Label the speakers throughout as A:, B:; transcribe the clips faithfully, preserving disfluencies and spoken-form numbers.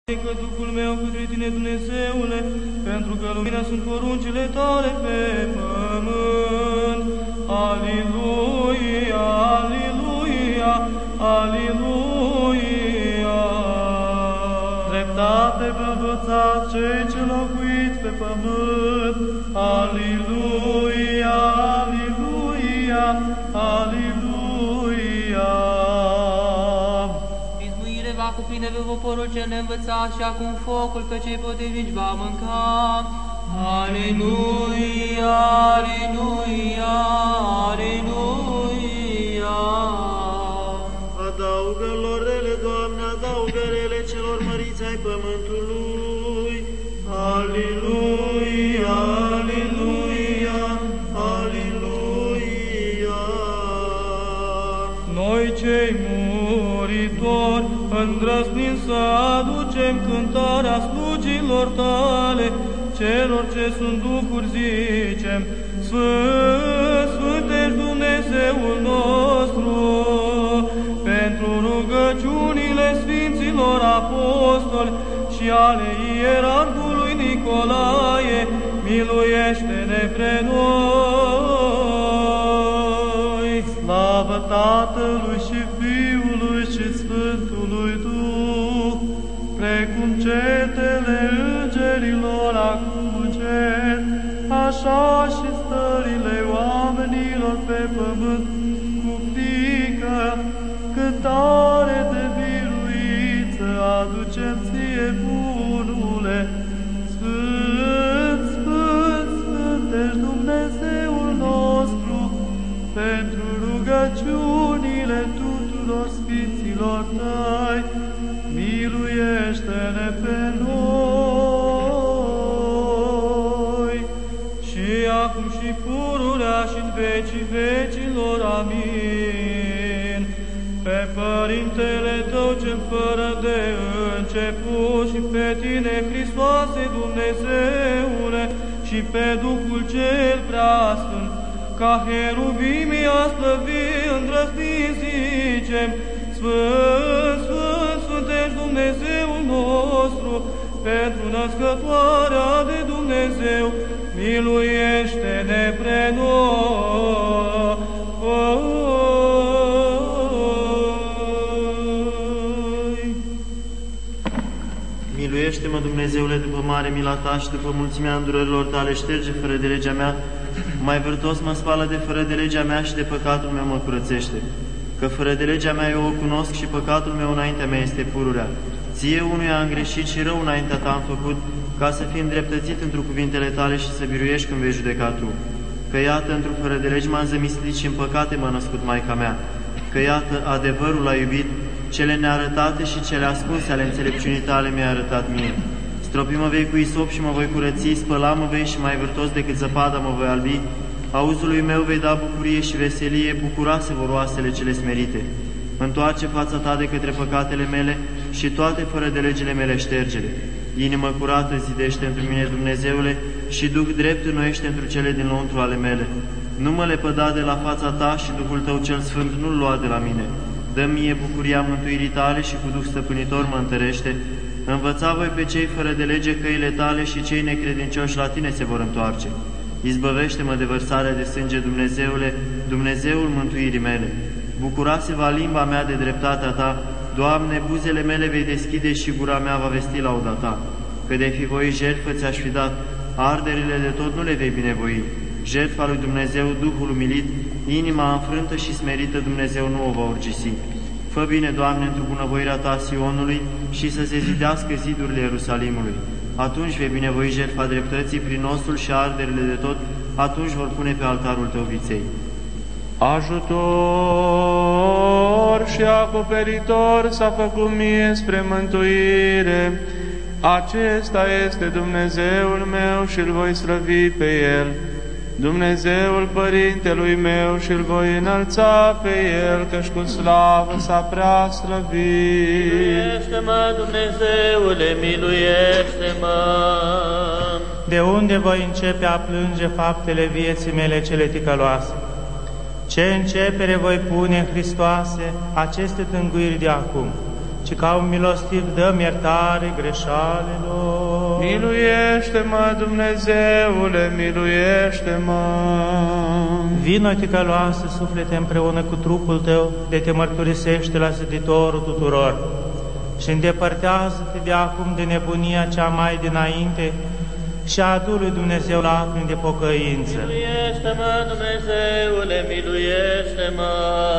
A: Că Duhul meu către tine, Dumnezeule, pentru că lumina sunt poruncile tale pe pământ. Aliluia, aliluia, aliluia. Dreptate vă învățați cei ce locuit pe pământ. Aliluia, aliluia, aliluia.
B: Izmuire va cuprinde pe poporul cel neînvățat și acum focul pe cei potrivnici va mânca. Aleluia, aleluia, aleluia.
C: Adaugă lorele, Doamne, adaugă rele celor măriți ai pământului. Aleluia, aleluia, aleluia.
A: Noi cei muritori îndrăznim să aducem cântarea slugilor tale, celor ce sunt duhuri zicem, Sfânt, Sfânt ești Dumnezeul nostru, pentru rugăciunile Sfinților Apostoli și ale Ierarhului Nicolae, miluiește-ne pre noi.
C: Slavă Tatălui și Fiului și Sfântului Duh, precum cetele îngerilor acum cer, așa și stările oamenilor pe pământ, cu frică, cântare de biruință aducem ție, bunule. Sfânt, Sfânt, Sfânt ești Dumnezeul nostru, pentru rugăciunile tuturor Sfinților tăi, miluiește-ne pe noi, și acum și pururea și în vecii vecilor. Amin. Pe Părintele Tău cel fără de început și pe Tine, Hristoase Dumnezeule, și pe Duhul cel preasfânt, ca heruvimii a slăvi îndrăznind zicem, Sfânt, Sfânt, Sfânt ești Dumnezeul nostru, pentru născătoarea de Dumnezeu, miluiește-ne pre noi. Miluiește-mă, Dumnezeule, după mare mila ta și după mulțimea îndurărilor tale, șterge fără de legea mea, mai vârtos mă spală de fără de legea mea și de păcatul meu mă curățește. Că fără de legea mea eu o cunosc și păcatul meu înaintea mea este pururea. Ție unuia am greșit și rău înaintea ta am făcut, ca să fii îndreptățit într-o cuvintele tale și să biruiești când vei judeca tu. Că iată, într-o fără de legi m-am zămislit și în păcate m-a născut Maica mea. Că iată, adevărul a iubit, cele nearătate și cele ascunse ale înțelepciunii tale mi-a arătat mie. Stropi-mă vei cu isop și mă voi curăți, spăla-mă vei și mai vârtos decât zăpada mă voi albi, auzului meu vei da bucurie și veselie, bucuroase vor oasele cele smerite. Întoarce fața ta de către păcatele mele și toate fără de legile mele ștergele. Inimă curată zidește întru mine, Dumnezeule, și Duh drept înnoiește întru cele din lăuntru ale mele. Nu mă lepăda de la fața ta și Duhul tău cel sfânt nu-l lua de la mine. Dă mie bucuria mântuirii tale și cu Duh stăpânitor mă întărește. Învăța voi pe cei fără de lege căile tale și cei necredincioși la tine se vor întoarce. Izbăvește-mă de vărsarea de sânge, Dumnezeule, Dumnezeul mântuirii mele. Bucura-se-va limba mea de dreptatea ta, Doamne, buzele mele vei deschide și gura mea va vesti lauda ta. Că de fi voi jertfă ți-aș fi dat, arderile de tot nu le vei binevoi. Jertfa lui Dumnezeu, Duhul umilit, inima înfrântă și smerită, Dumnezeu nu o va urgisi. Fă bine, Doamne, într-o bunăvoirea ta Sionului și să se zidească zidurile Ierusalimului. Atunci vei binevoi jertfa dreptății prin osul și arderile de tot, atunci vor pune pe altarul tău viței.
D: Ajutor și acoperitor s-a făcut mie spre mântuire. Acesta este Dumnezeul meu și îl voi slăvi pe El. Dumnezeul Părintelui meu și îl voi înălța pe El, căci cu slavă s-a prea slăvit.
C: Miluiește-mă, Dumnezeule, miluiește-mă!
E: De unde voi începe a plânge faptele vieții mele cele ticăloase? Ce începere voi pune în Hristoase aceste tânguiri de acum? ci ca un milostiv dă-mi iertare greșalilor.
D: Miluiește-mă, Dumnezeule, miluiește-mă!
E: Vino, ticăloase suflete, împreună cu trupul tău, de te mărturisește la Săditorul tuturor și îndepărtează-te de acum de nebunia cea mai dinainte și adu lui Dumnezeu lacrimi de pocăință.
F: Miluiește-mă, Dumnezeule, miluiește-mă!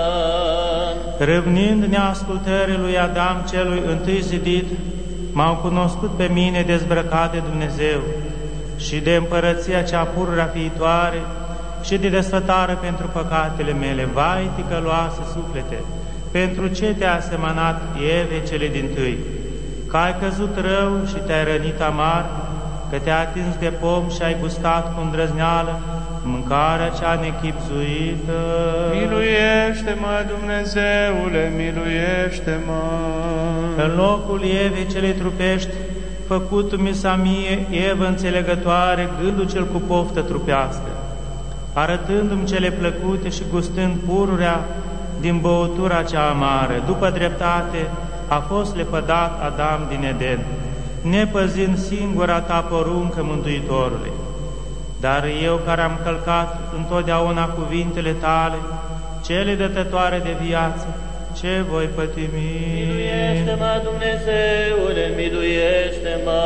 E: Râvnind neascultării lui Adam celui întâi zidit, m-au cunoscut pe mine dezbrăcat de Dumnezeu și de împărăția cea pururea viitoare și de desfătare pentru păcatele mele. Vai, ticăloase suflete, pentru ce te-a asemănat Eve cele dintâi? Că ai căzut rău și te-ai rănit amar, că te-ai atins de pom și ai gustat cu îndrăzneală mâncarea cea nechipzuită.
D: Miluiește-mă, Dumnezeule, miluiește-mă!
E: În locul Evei celei trupești, făcut-mi sa mie, Evă înțelegătoare, gândul cel cu poftă trupească, arătându-mi cele plăcute și gustând pururea din băutura cea amară. După dreptate a fost lepădat Adam din Eden, nepăzind singura ta poruncă, Mântuitorule. Dar eu, care am călcat întotdeauna cuvintele tale, cele dătătoare de viață, ce voi pătimi?
F: Miluiește-mă, Dumnezeule, miluiește-mă!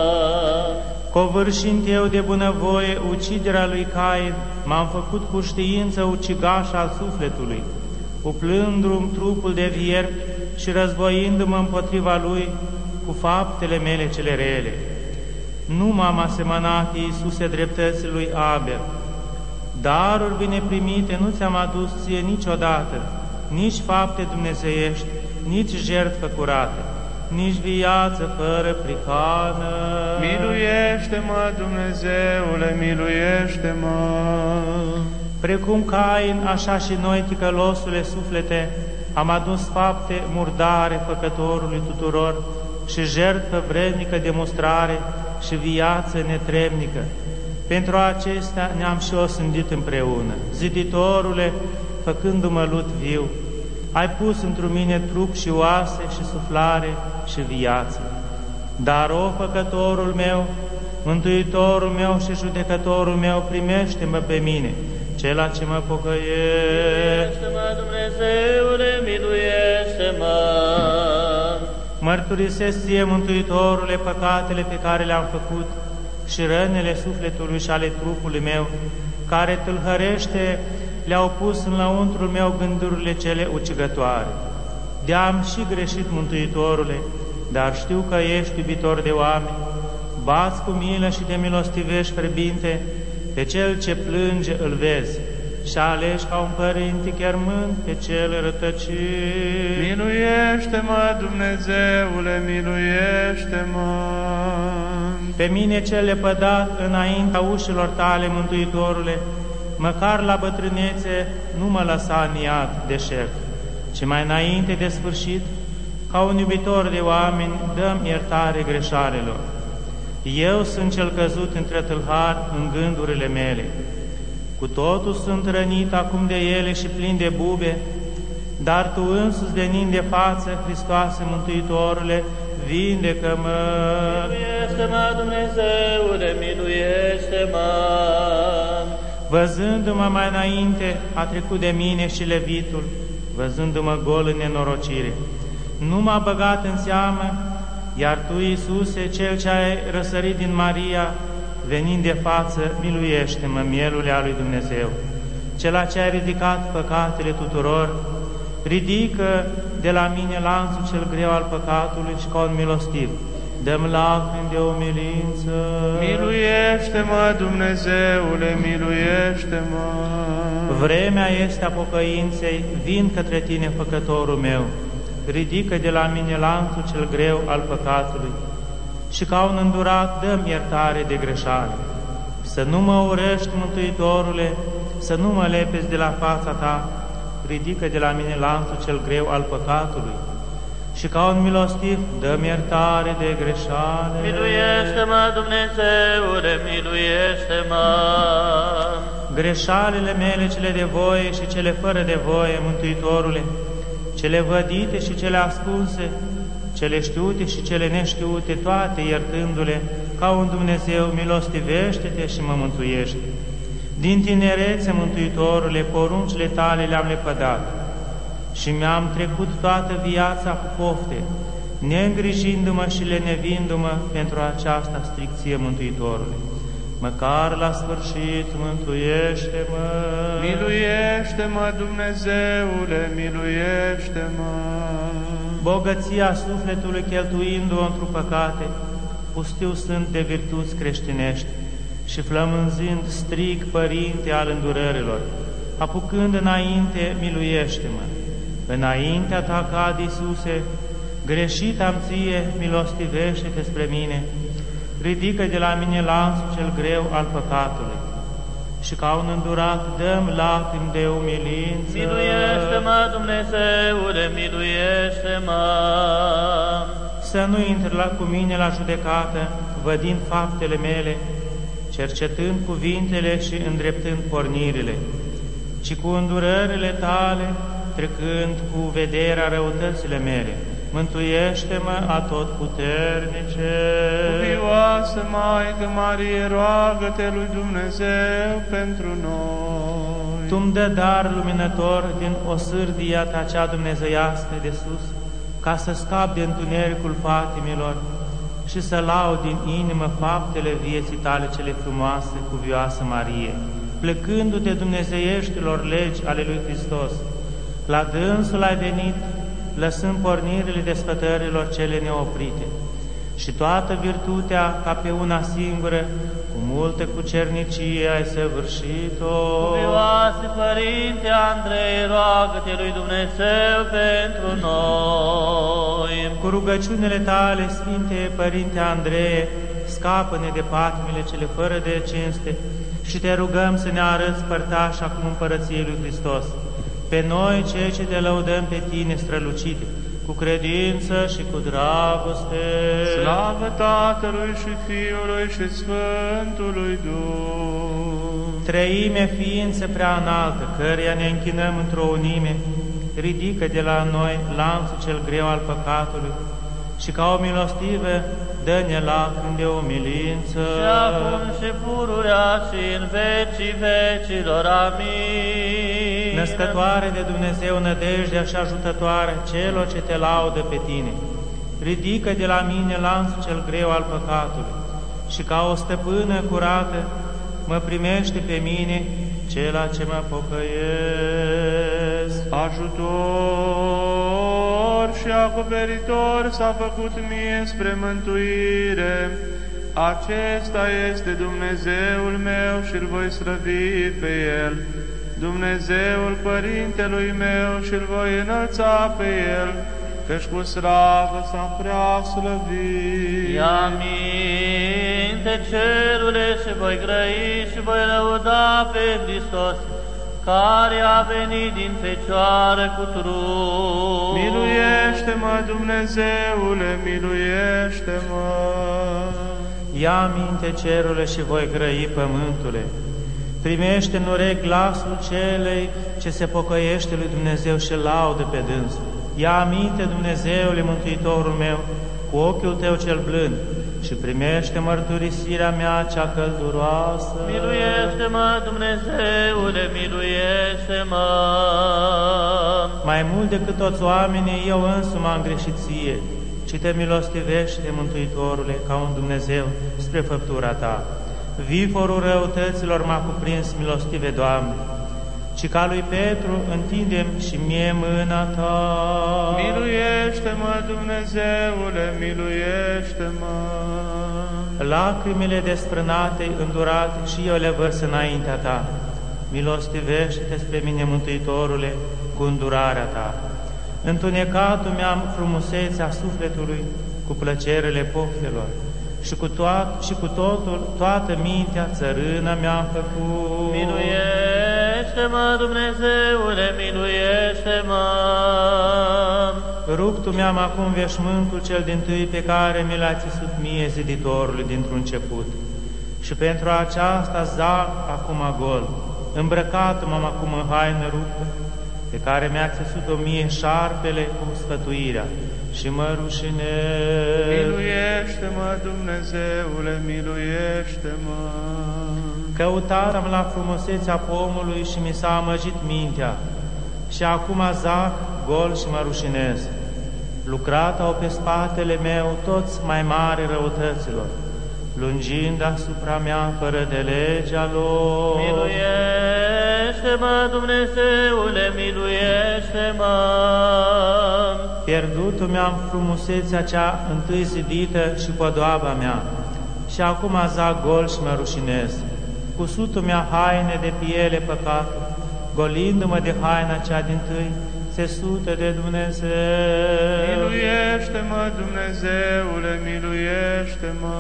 E: Covârșind eu de bunăvoie uciderea lui Cain, m-am făcut cu știință ucigaș al sufletului, uplându-mi trupul de vierbi și războindu-mă împotriva lui cu faptele mele cele rele. Nu m-am asemănat, Iisuse, dreptății lui Abel. Daruri bine primite nu ți-am adus ție niciodată, nici fapte dumnezeiești, nici jertfă curată, nici viață fără prihană.
D: Miluiește-mă, Dumnezeule, miluiește-mă!
E: Precum Cain, așa și noi, ticălosule suflete, am adus fapte murdare făcătorului tuturor și jertfă vrednică de mustrare și viață netremnică. Pentru acestea ne-am și osândit împreună. Ziditorule, făcându-mă lut viu, ai pus într mine trup și oase și suflare și viață. Dar, o Făcătorul meu, Mântuitorul meu și Judecătorul meu, primește-mă pe mine, cela ce mă pocăiește.
F: Miluiește-mă, Dumnezeule, miluiește-mă!
E: Mărturisesc ție, Mântuitorule, păcatele pe care le-am făcut și rănile sufletului și ale trupului meu, care tâlhărește le-au pus în lăuntrul meu gândurile cele ucigătoare. De-am și greșit, Mântuitorule, dar știu că ești iubitor de oameni, bați cu milă și te milostivești fierbinte, pe cel ce plânge îl vezi și alegi ca un părinte chermând pe cel rătăcit.
D: Miluiește-mă, Dumnezeule, miluiește-mă!
E: Pe mine cel lepădat înaintea ușilor tale, Mântuitorule, măcar la bătrânețe nu mă lăsa în iad deșert, ci mai înainte de sfârșit, ca un iubitor de oameni, dă-mi iertare greșalelor. Eu sunt cel căzut între tâlhari în gândurile mele. Cu totul sunt rănit acum de ele și plin de bube, dar Tu însuți venind de față, Hristoase Mântuitorule, vindecă-mă!
F: Miluiește-mă, Dumnezeule, miluiește-mă!
E: Văzându-mă mai înainte, a trecut de mine și levitul, văzându-mă gol în nenorocire. Nu m-a băgat în seamă, iar Tu, Iisuse, Cel ce ai răsărit din Maria, venind de față, miluiește-mă, mielule a lui Dumnezeu. Cela ce ai ridicat păcatele tuturor, ridică de la mine lanțul cel greu al păcatului și ca un milostiv, dă-mi lacrimi de umilință.
D: Miluiește-mă, Dumnezeule, miluiește-mă!
E: Vremea este a pocăinței, vin către Tine, Făcătorul meu, ridică de la mine lanțul cel greu al păcatului și ca un îndurat dă-mi iertare de greșale. Să nu mă urăști, Mântuitorule, să nu mă lepezi de la fața Ta, ridică de la mine lanțul cel greu al păcatului și ca un milostiv dă-mi iertare de greșale.
F: Miluiește-mă, Dumnezeule, miluiește-mă!
E: Greșalele mele, cele de voie și cele fără de voie, Mântuitorule, cele vădite și cele ascunse, cele știute și cele neștiute, toate iertându-le, ca un Dumnezeu, milostivește-te și mă mântuiește. Din tinerețe, Mântuitorule, poruncile tale le-am lepădat și mi-am trecut toată viața cu pofte, neîngrijindu-mă și lenevindu-mă pentru aceasta stricție, Mântuitorule. Măcar la sfârșit, mântuiește-mă!
D: Miluiește-mă, Dumnezeule, miluiește-mă!
E: Bogăția sufletului cheltuindu-o într-o păcate, pustiu sunt de virtuți creștinești și flămânzind strig, Părinte al îndurărilor, apucând înainte, miluiește-mă! Înaintea ta cad, Iisuse, greșit am ție, milostivește-te spre mine, ridică de la mine lanțul cel greu al păcatului și ca un îndurat dăm lacrimi de umilință.
F: Miluiește-mă, Dumnezeule, miluiește-mă!
E: Să nu intri la, cu mine la judecată, vădind faptele mele, cercetând cuvintele și îndreptând pornirile, ci cu îndurările tale, trecând cu vederea răutățile mele. Mântuiește-mă, atotputernice!
D: Cuvioasă Maică Marie, roagă-te lui Dumnezeu pentru noi.
E: Tu-mi dă dar luminător din osârdia ta cea dumnezeiască de sus, ca să scap de întunericul patimilor și să laud din inimă faptele vieții tale cele frumoase, cuvioasă Marie, plecându-te dumnezeieștilor legi ale lui Hristos. La dânsul ai venit, lăsând pornirile desfătărilor cele neoprite, și toată virtutea ca pe una singură, cu multă cucernicie ai săvârșit-o.
F: Cuvioase Părinte Andrei, roagă-te lui Dumnezeu pentru noi.
E: Cu rugăciunile tale, Sfinte Părinte Andrei, scapă-ne de patimile cele fără de cinste și te rugăm să ne arăți părtași acum împărăției lui Hristos. Pe noi, cei ce te lăudăm pe tine strălucite, cu credință și cu dragoste.
D: Slavă Tatălui și Fiului și Sfântului Duh!
E: Treime, ființă prea înaltă, căreia ne închinăm într-o unime, ridică de la noi lanțul cel greu al păcatului și ca o milostivă dă-ne lacrimi de umilință.
F: Și acum și pururea și în vecii vecilor. Amin.
E: Născătoare de Dumnezeu, nădejdea și ajutătoare celor ce te laudă pe tine, ridică de la mine lanțul cel greu al păcatului și ca o stăpână curată mă primește pe mine, cela ce mă pocăiesc.
D: Ajutor și acoperitor s-a făcut mie spre mântuire. Acesta este Dumnezeul meu și îl voi slăvi pe El. Dumnezeul Părintelui meu și îl voi înălța pe El, căci cu slavă s-a prea slăvit.
F: Ia minte, cerule, și voi grăi și voi lăuda pe Hristos, care a venit din Fecioară cu trup.
D: Miluiește-mă, Dumnezeule, miluiește-mă!
E: Ia minte, cerule, și voi grăi pământule. Primește în urechi glasul celei ce se pocăiește lui Dumnezeu și laudă pe dânsul. Ia aminte, Dumnezeule, Mântuitorul meu, cu ochiul tău cel blând și primește mărturisirea mea cea călduroasă.
F: Miluiește-mă, Dumnezeule, miluiește-mă!
E: Mai mult decât toți oamenii, eu însumi am greșit ție, ci te milostivește, Mântuitorule, ca un Dumnezeu spre făptura ta. Viforul răutăților m-a cuprins, milostive, Doamne, ci ca lui Petru întindem și mie mâna ta.
D: Miluiește-mă, Dumnezeule, miluiește-mă!
E: Lacrimile desfrânate, îndurate, și eu le vărs înaintea ta. Milostivește-te spre mine, Mântuitorule, cu îndurarea ta. Întunecatul mi-am frumusețea sufletului cu plăcerile poftelor și cu, toat, și cu totul, toată mintea țărână mi-am făcut.
F: Miluiește-mă, Dumnezeule, miluiește-mă!
E: Rupt mi-am acum veșmântul cel dintâi pe care mi l-a țesut mie ziditorului dintr-un început. Și pentru aceasta zac acum gol, îmbrăcat m-am acum în haină ruptă, pe care mi-a țesut-o mie șarpele cu sfătuirea, și mă rușinez.
D: Miluiește-mă, Dumnezeule, miluiește-mă.
E: Căutam la frumusețea pomului și mi s-a amăgit mintea, și acum zac, gol și mă rușinez. Lucrat au pe spatele meu toți mai mari răutăților, lungind asupra mea fără de legea lor.
F: Miluiește-mă, Dumnezeule, miluiește-mă.
E: Pierdutul mi-am frumusețea cea întâi zidită și podoaba mea, și acum zac gol și mă rușinez. Cusutul mi-a haine de piele păcatul, golindu-mă de haina cea dintâi, țesută de Dumnezeu.
D: Miluiește-mă, Dumnezeule, miluiește-mă.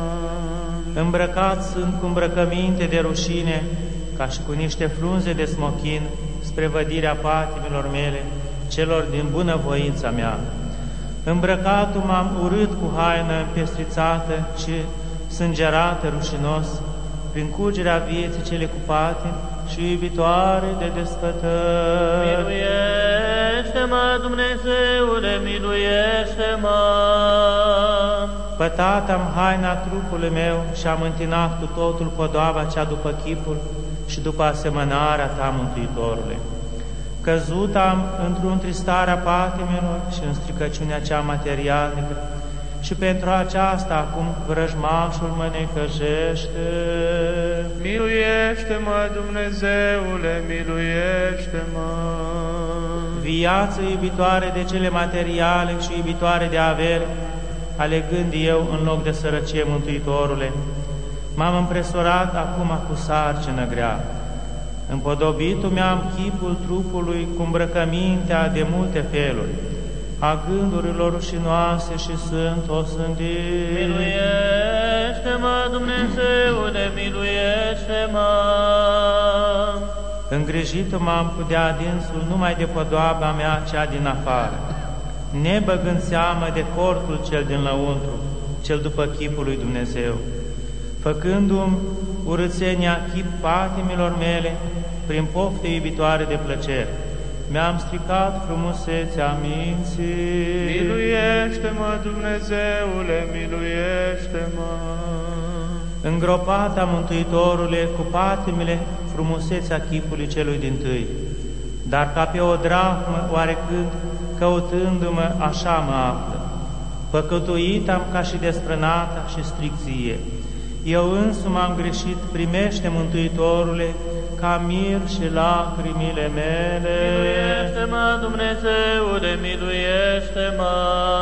E: Îmbrăcat sunt cu îmbrăcăminte de rușine, ca și cu niște frunze de smochin, spre vădirea patimilor mele, celor din bunăvoința mea. Îmbrăcatul m-am urât cu haină împestrițată și sângerată rușinos, prin curgerea vieții cele cu patim și iubitoare de desfătări.
F: Miluiește-mă, Dumnezeule, miluiește-mă.
E: Pătat-am haina trupului meu și am întinat cu totul podoaba cea după chipul și după asemănarea ta, Mântuitorule. Căzut am într-o întristare a patimilor și în stricăciunea cea materialnică, și pentru aceasta acum vrăjmașul mă necăjește.
D: Miluiește-mă, Dumnezeule, miluiește-mă.
E: Viață iubitoare de cele materiale și iubitoare de avere, alegând eu în loc de sărăcie, Mântuitorule, m-am împresurat acum cu sarcină grea. Împodobitul mi-am chipul trupului cu îmbrăcămintea de multe feluri, a gândurilor rușinoase și sunt osândit.
F: Miluiește-mă, Dumnezeule, miluiește-mă.
E: Îngrijit m-am cu de-adinsul numai de podoaba mea cea din afară, nebăgând seamă de cortul cel din lăuntru, cel după chipul lui Dumnezeu, făcându-mi urâțenia chip patimilor mele prin pofte iubitoare de plăcere. Mi-am stricat frumusețea minții.
D: Miluiește-mă, Dumnezeule, miluiește-mă.
E: Îngropata, Mântuitorule, cu patimile frumusețea chipului celui dintâi, dar ca pe o drahmă oarecând, căutându-mă, așa mă află. Păcătuit-am ca și desfrânata și stricție. Eu însumi am greșit, primește, Mântuitorule, ca mir și lacrimile mele.
F: Miluiește-mă, Dumnezeule, miluiește-mă.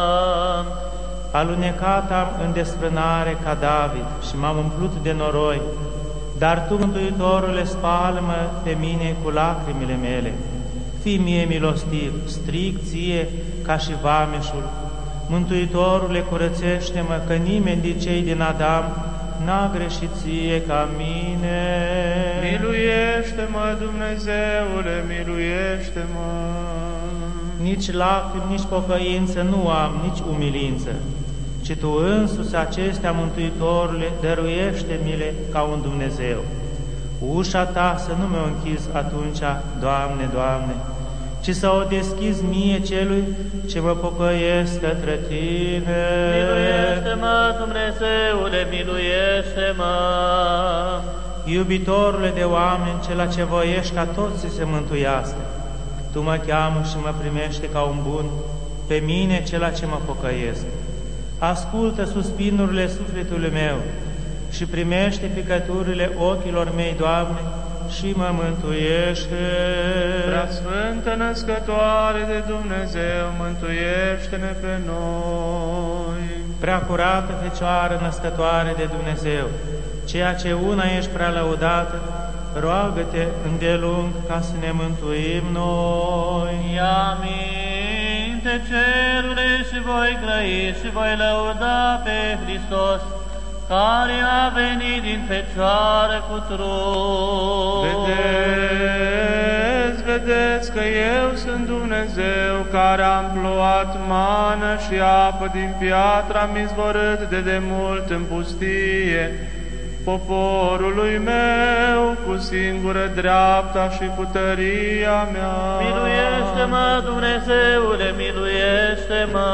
E: Alunecat am în desfrânare ca David și m-am umplut de noroi, dar Tu, Mântuitorule, spală-mă pe mine cu lacrimile mele. Fii mie milostiv, strig Ție ca și vameșul. Mântuitorule, curățește-mă, că nimeni din cei din Adam n-a greșit Ție ca mine.
D: Miluiește-mă, Dumnezeule, miluiește-mă.
E: Nici lacrimi, nici pocăință nu am, nici umilință, ci Tu însuți acestea, Mântuitorule, dăruiește-mi-le ca un Dumnezeu. Ușa Ta să nu mi-o închizi atunci, Doamne, Doamne, ci să o deschizi mie celui ce mă pocăiesc către Tine.
F: Miluiește-mă, Dumnezeule, miluiește-mă.
E: Iubitorule de oameni, cela ce voiești ca toți să se mântuiască, Tu mă cheamă și mă primește ca un bun, pe mine cela ce mă pocăiesc. Ascultă suspinurile sufletului meu și primește picăturile ochilor mei, Doamne, și mă mântuiește.
D: Preasfântă Născătoare de Dumnezeu, mântuiește-ne pe noi.
E: Prea curată Fecioară Născătoare de Dumnezeu, ceea ce una ești prea lăudată, roagă-te îndelung ca să ne mântuim noi.
F: Ia minte cerule și voi grăi și voi lăuda pe Hristos, care a venit din Fecioară cu trup.
D: Vedeți, vedeți că eu sunt Dumnezeu, care am plouat mană și apă din piatră, am izvorât de demult în pustie poporului meu cu singură dreapta și cu tăria mea.
F: Miluiește-mă, Dumnezeule, miluiește-mă. miluiește-mă!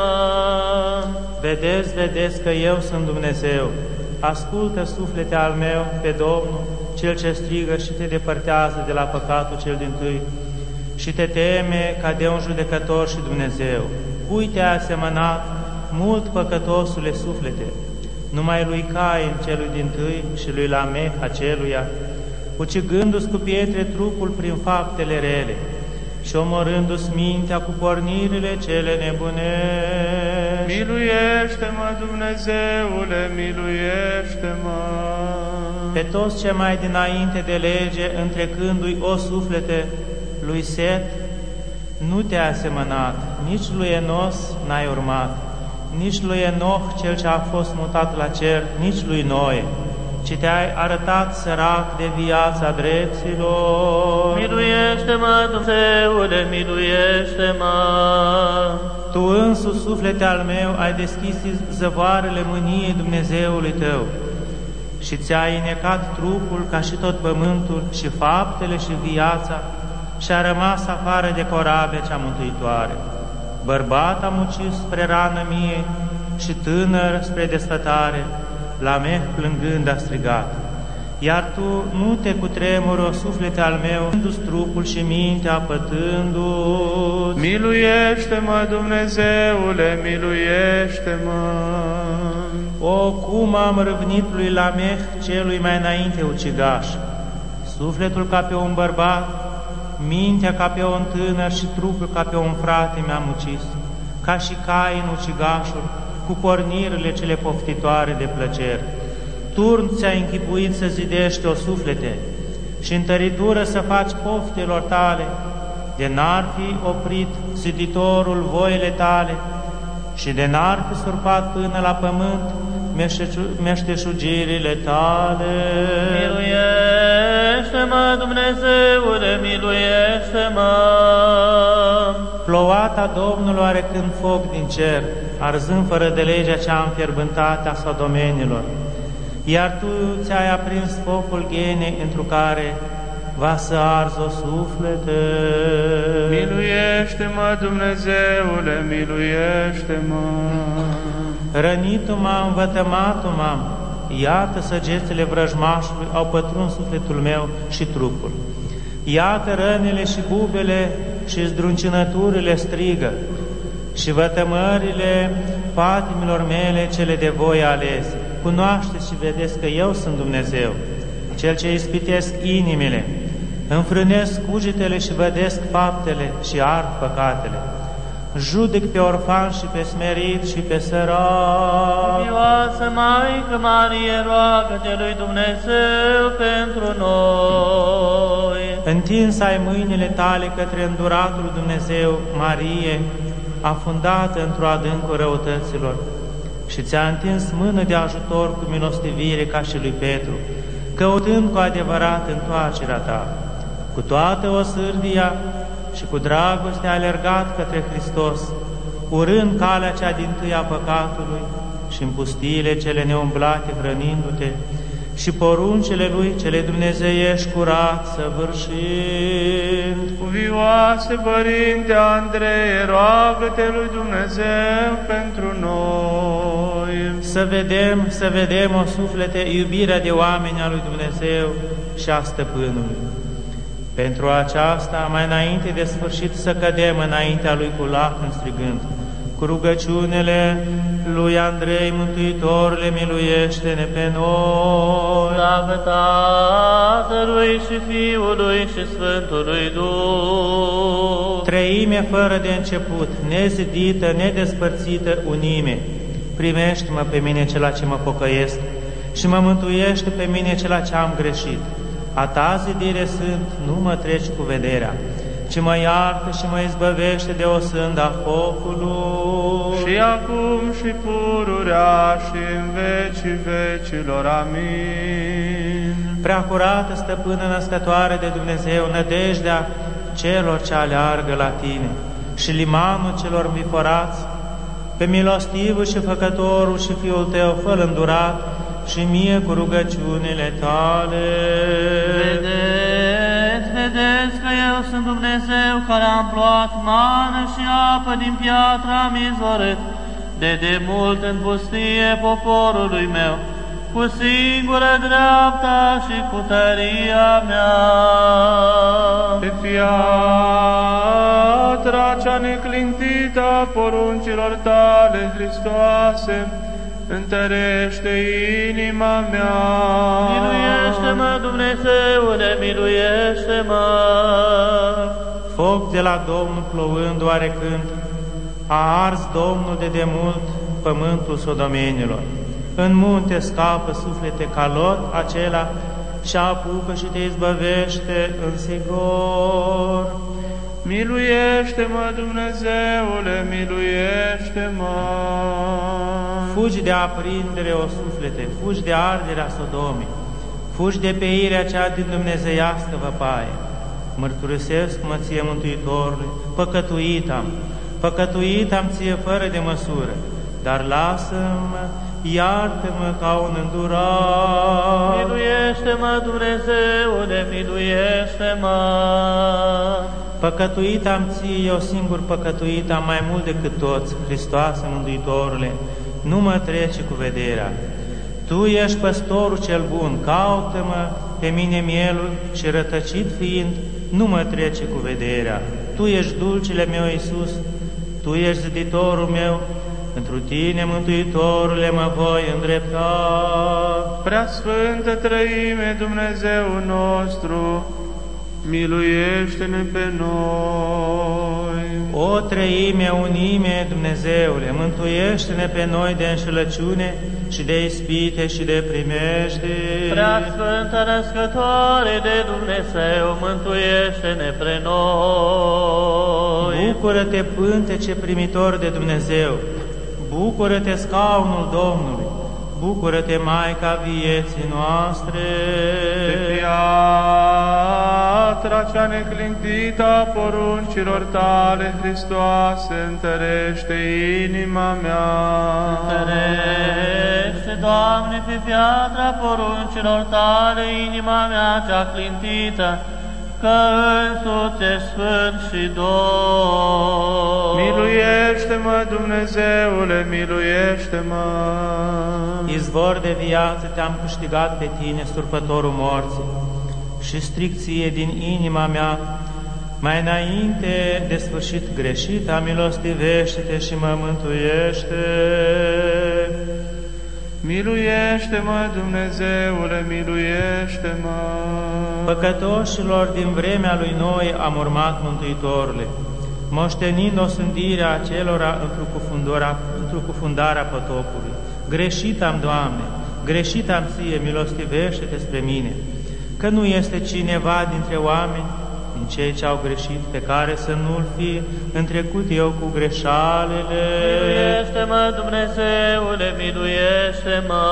E: Vedeți, vedeți că eu sunt Dumnezeu. Ascultă, suflete al meu, pe Domnul, Cel ce strigă și te depărtează de la păcatul cel dintâi și te teme ca de un judecător și Dumnezeu. Cui te-a asemănat, mult păcătosule suflete? Numai lui Cain celui dintâi și lui Lameh aceluia, ucigându-ți cu pietre trupul prin faptele rele și omorându-ți mintea cu pornirile cele nebunești.
D: Miluiește-mă, Dumnezeule, miluiește-mă!
E: Pe toți ce mai dinainte de lege, întrecându-i o suflete lui Set, nu te-a asemănat, nici lui Enos n-ai urmat, nici lui Enoch, cel ce a fost mutat la cer, nici lui Noe, ci te-ai arătat sărac de viața drepților.
F: Miluiește-mă, Dumnezeule, miluiește-mă!
E: Tu însuți, suflete al meu, ai deschis zăvoarele mâniei Dumnezeului tău și ți-ai înecat trupul ca și tot pământul și faptele și viața și a rămas afară de corabia cea mântuitoare. Bărbat am ucis spre rană mie și tânăr spre desfătare, Lameh plângând a strigat. Iar tu nu te cutremuri, o suflete al meu, dându-ți trupul și mintea pătându-ți.
D: Miluiește-mă, Dumnezeule, miluiește-mă!
E: O, cum am râvnit lui Lameh, celui mai înainte ucigaș! Sufletul ca pe un bărbat, mintea ca pe un tânăr și trupul ca pe un frate mi-am ucis, ca și Cain ucigașul, cu pornirile cele poftitoare de plăceri. Turn ți-ai închipuit să zidești, o suflete, și întăritură să faci poftelor tale, de n-ar fi oprit ziditorul voile tale și de n-ar fi surpat până la pământ meșteșugirile tale.
F: Miluiește-mă, Dumnezeule, miluiește-mă!
E: Plouata Domnului are când foc din cer, arzând fără de legea cea înfierbântate a sodomenilor. Iar tu ți-ai aprins focul ghenei, întru care va să arzi o suflete.
D: Miluiește-mă, Dumnezeule, miluiește-mă!
E: Rănitul m-am, vătămatul m-am, iată săgețile vrăjmașului au pătruns sufletul meu și trupul. Iată rănile și bubele și zdruncinăturile strigă și vătămările patimilor mele cele de voi alese. Cunoașteți și vedeți că eu sunt Dumnezeu, Cel ce ispitesc inimile, înfrânesc cugetele și vădesc faptele și ard păcatele. Judec pe orfan și pe smerit și pe sărac.
F: Mioasă Maică Marie, roagă-te lui Dumnezeu pentru noi.
E: Întins ai mâinile tale către înduratul Dumnezeu, Marie, afundată într-o adâncul răutăților, și ți-a întins mână de ajutor cu milostivire ca și lui Petru, căutând cu adevărat întoarcerea ta. Cu toată osârdia și cu dragoste a alergat către Hristos, urând calea cea dintâi a păcatului și în pustiile cele neumblate hrănindu-te și poruncile Lui cele dumnezeiești curat săvârșind.
D: Cuvioase Părinte Andrei, roagă-te lui Dumnezeu pentru noi.
E: Să vedem, să vedem, o suflete, iubirea de oameni a lui Dumnezeu și a Stăpânului. Pentru aceasta, mai înainte de sfârșit, să cădem înaintea Lui cu lacrimi strigând, cu rugăciunile lui Andrei, Mântuitorule, miluiește-ne pe noi.
F: Slavă Tatălui și Fiului și Sfântului Duh.
E: Treime fără de început, nezidită, nedespărțită, unime. Primește-mă pe mine cela ce mă pocăiesc și mă mântuiește pe mine cela ce am greșit. A ta zidire sunt, nu mă treci cu vederea, ci mă iartă și mă izbăvește de o sânda focului.
D: Și acum și pururea și în vecii vecilor. Amin.
E: Preacurată Stăpână născătoare de Dumnezeu, nădejdea celor ce aleargă la Tine și limanul celor înviforați, pe milostivul și făcătorul și Fiul Tău, fă-L îndurat și mie cu rugăciunile Tale.
F: Vedeți, vedeți că eu sunt Dumnezeu care am luat mană și apă din piatra am izvorât de demult în pustie poporului meu, cu singură dreapta și cu tăria mea.
D: Pe piatra cea neclintită a poruncilor tale, Hristoase, întărește inima mea.
F: Miluiește-mă, Dumnezeule, miluiește-mă!
E: Foc de la Domnul plouând oarecând, a ars Domnul de demult pământul sodomenilor. În munte scapă suflete ca Lot acela și apucă și te izbăvește în Sigor.
D: Miluiește-mă, Dumnezeule, miluiește-mă!
E: Fugi de aprindere, o suflete, fugi de arderea Sodomei, fugi de peirea cea din dumnezeiască văpaie. Mărturisesc-mă ție, Mântuitorului, păcătuit am, păcătuit am ție fără de măsură, dar lasă-mă, iartă-mă ca un îndurat.
F: Miluiește-mă, Dumnezeule, miluiește-mă!
E: Păcătuit am ție, eu singur păcătuit am mai mult decât toți, Hristoase, Mântuitorule, nu mă trece cu vederea. Tu ești păstorul cel bun, caută-mă pe mine mielul și rătăcit fiind, nu mă trece cu vederea. Tu ești dulcele meu, Iisus, Tu ești ziditorul meu, întru Tine, Mântuitorule, mă voi îndrepta.
D: Prea Sfântă Trăime, Dumnezeu nostru, miluiește-ne pe noi.
E: O Treime, Unime, Dumnezeule, mântuiește-ne pe noi de înșelăciune și de ispite și de primejde.
F: Prea Sfântă Născătoare de Dumnezeu, mântuiește-ne pre noi.
E: Bucură-te, pântece primitor de Dumnezeu, bucură-te, scaunul Domnului, bucură-te, Maica vieții noastre.
D: Pe piatra cea neclintită a poruncilor Tale, Hristoase, întărește inima mea.
F: Întărește, Doamne, pe piatra poruncilor Tale, inima mea cea clintită, că însuți ești sfânt și domn.
D: Miluiește-mă, Dumnezeule, miluiește-mă!
E: Izvor de viață te-am câștigat pe Tine, surpătorul morții, și stricție din inima mea, mai înainte de sfârșit greșit, milostivește-te și mă mântuiește.
D: Miluiește-mă, Dumnezeule, miluiește-mă!
E: Păcătoșilor din vremea lui Noi am urmat, Mântuitorule, moștenind osândirea acelora într-o cufundarea, într-o cufundarea potopului. Greșit am, Doamne, greșit am Ție, milostivește-te spre mine, că nu este cineva dintre oameni, din cei ce au greșit, pe care să nu-l fi întrecut eu cu greșalele.
F: Miluiește-mă, Dumnezeule, miluiește-mă!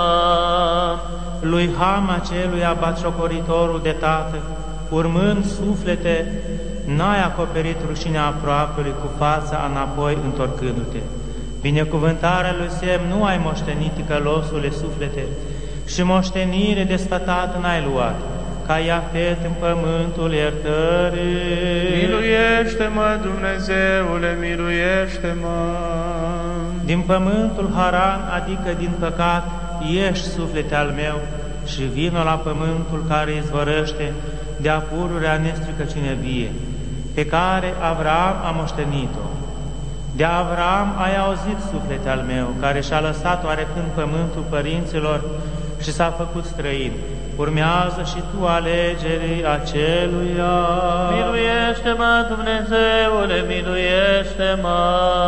E: Lui Ham aceluia batjocoritorul de tată, urmând suflete, n-ai acoperit rușinea aproapelui cu fața înapoi întorcându-te. Binecuvântarea lui Sem nu ai moștenit, ticălosule suflete, și moștenire desfătată n-ai luat, ca Iafet în pământul iertării.
D: Miluiește-mă, Dumnezeule, miluiește-mă!
E: Din pământul Haran, adică din păcat, ieși, suflete al meu, și vino la pământul care izvorăște de-a pururea nestricăciune vie, pe care Avram a moștenit-o. De Avram ai auzit, suflete al meu, care și-a lăsat oarecând pământul părinților și s-a făcut străin. Urmează și tu alegerii aceluia.
F: Miluiește-mă, Dumnezeule, miluiește-mă!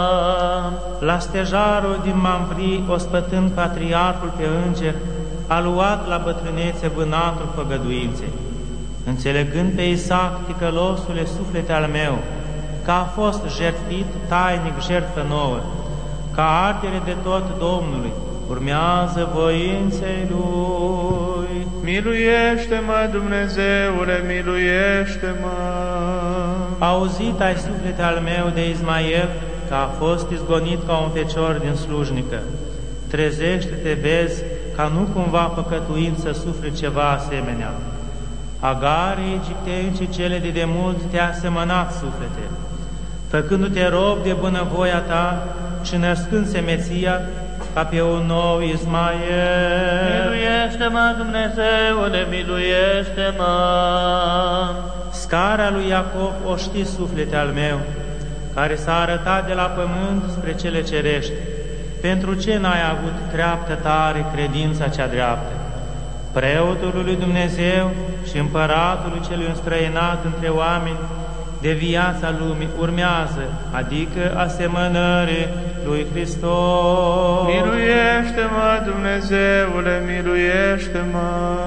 E: La stejarul din Mamvri, ospătând patriarhul pe înger, a luat la bătrânețe vânatul făgăduinței. Înțelegând pe Isaac, ticălosule suflete al meu, că a fost jertfit tainic jertfă nouă, ca ardere de tot Domnului, urmează voinței Lui.
D: Miluiește-mă, Dumnezeule, miluiește-mă!
E: Auzit ai, suflete al meu, de Ismael, că a fost izgonit ca un fecior din slujnică. Trezește-te, vezi, ca nu cumva păcătuind să sufli ceva asemenea. Agarii egipteni și cele de demult te-a asemănat, suflete, făcându-te rob de bunăvoia ta și născând semeția ca pe un nou Ismael.
F: Miluiește-mă, Dumnezeule, miluiește-mă!
E: Scara lui Iacov o știi, suflete al meu, care s-a arătat de la pământ spre cele cerești. Pentru ce n-ai avut treaptă tare credința cea dreaptă? Preotul lui Dumnezeu și împăratului celui înstrăinat între oameni de viața lumii urmează, adică asemănării lui Hristos.
D: Miluiește-mă, Dumnezeule, miluiește-mă!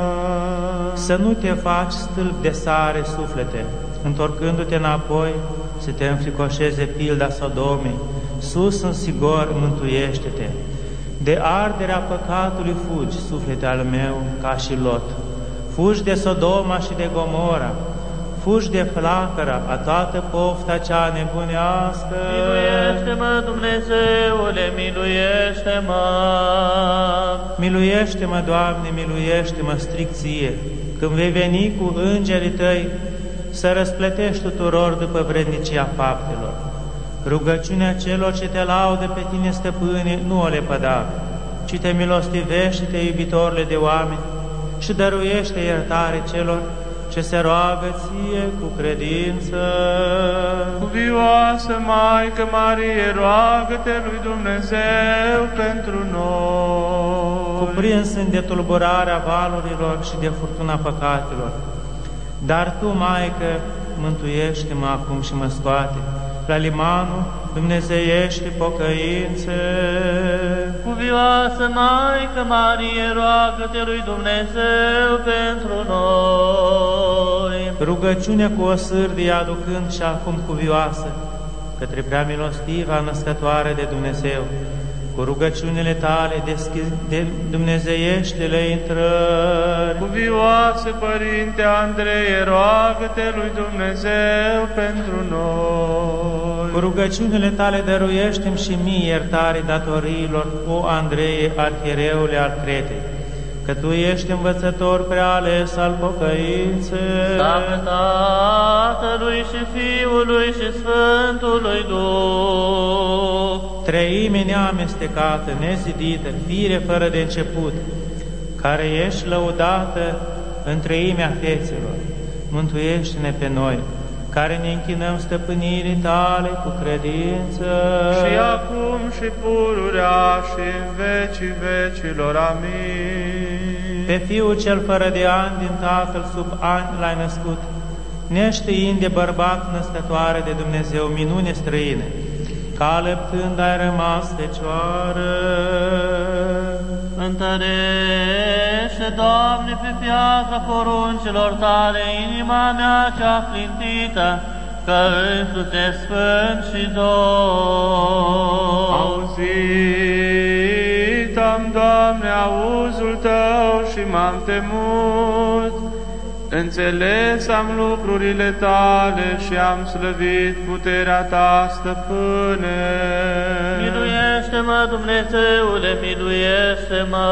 E: Să nu te faci stâlp de sare, suflete, întorcându-te înapoi, să te înfricoșeze pilda Sodomei. Sus în Sigor mântuiește-te. De arderea păcatului fugi, suflete al meu, ca și Lot. Fugi de Sodoma și de Gomora. Fugi de flacăra a toată pofta cea nebunească.
F: Miluiește-mă, Dumnezeule, miluiește-mă!
E: Miluiește-mă, Doamne, miluiește-mă, stric ție, când vei veni cu îngerii tăi să răsplătești tuturor după vrednicia faptelor. Rugăciunea celor ce te laudă pe tine, stăpâne, nu o lepăda, ci te milostivește-te, iubitorile de oameni, și dăruiește iertare celor ce se roagă ție cu credință.
D: Cuvioasă Maică Marie, roagă-te lui Dumnezeu pentru noi.
E: Cuprins în detulburarea valurilor și de furtuna păcatelor, dar Tu, Maică, mântuiește-mă acum și mă scoate la limanul dumnezeiești pocăințe.
F: Cuvioasă Maică Marie, roagă-te lui Dumnezeu pentru noi.
E: Rugăciune cu o sârdie aducând și acum cuvioasă către prea milostiva născătoare de Dumnezeu, cu rugăciunile tale de dumnezeieștile intrări.
D: Cuvioase Părinte Andreie, roagă-te lui Dumnezeu pentru noi.
E: Cu rugăciunile tale dăruiește-mi și mie iertare datoriilor, o Andreie, arhiereule al Cretei, că Tu ești învățător prea ales al pocăinței.
F: Slavă Tatălui și Fiului și Sfântului Duh.
E: Treime neamestecată, nezidită, fire fără de început, care ești lăudată în treimea fețelor, mântuiește-ne pe noi, care ne închinăm stăpânirii Tale cu credință.
D: Și acum și pururea și în vecii vecilor. Amin.
E: Pe Fiul cel fără de ani din Tatăl sub ani l-ai născut, neștiind de bărbat născătoare de Dumnezeu, minune străine, ca lăptând ai rămas fecioară.
F: Întărește, Doamne, pe piatra poruncilor Tale inima mea cea clintită, că însuți sfânt și domn.
D: Auzit am, Doamne, auzul Tău și m-am temut, înțeles am lucrurile Tale și am slăvit puterea Ta, Stăpâne.
F: Miluiește-mă, Dumnezeule, miluiește-mă!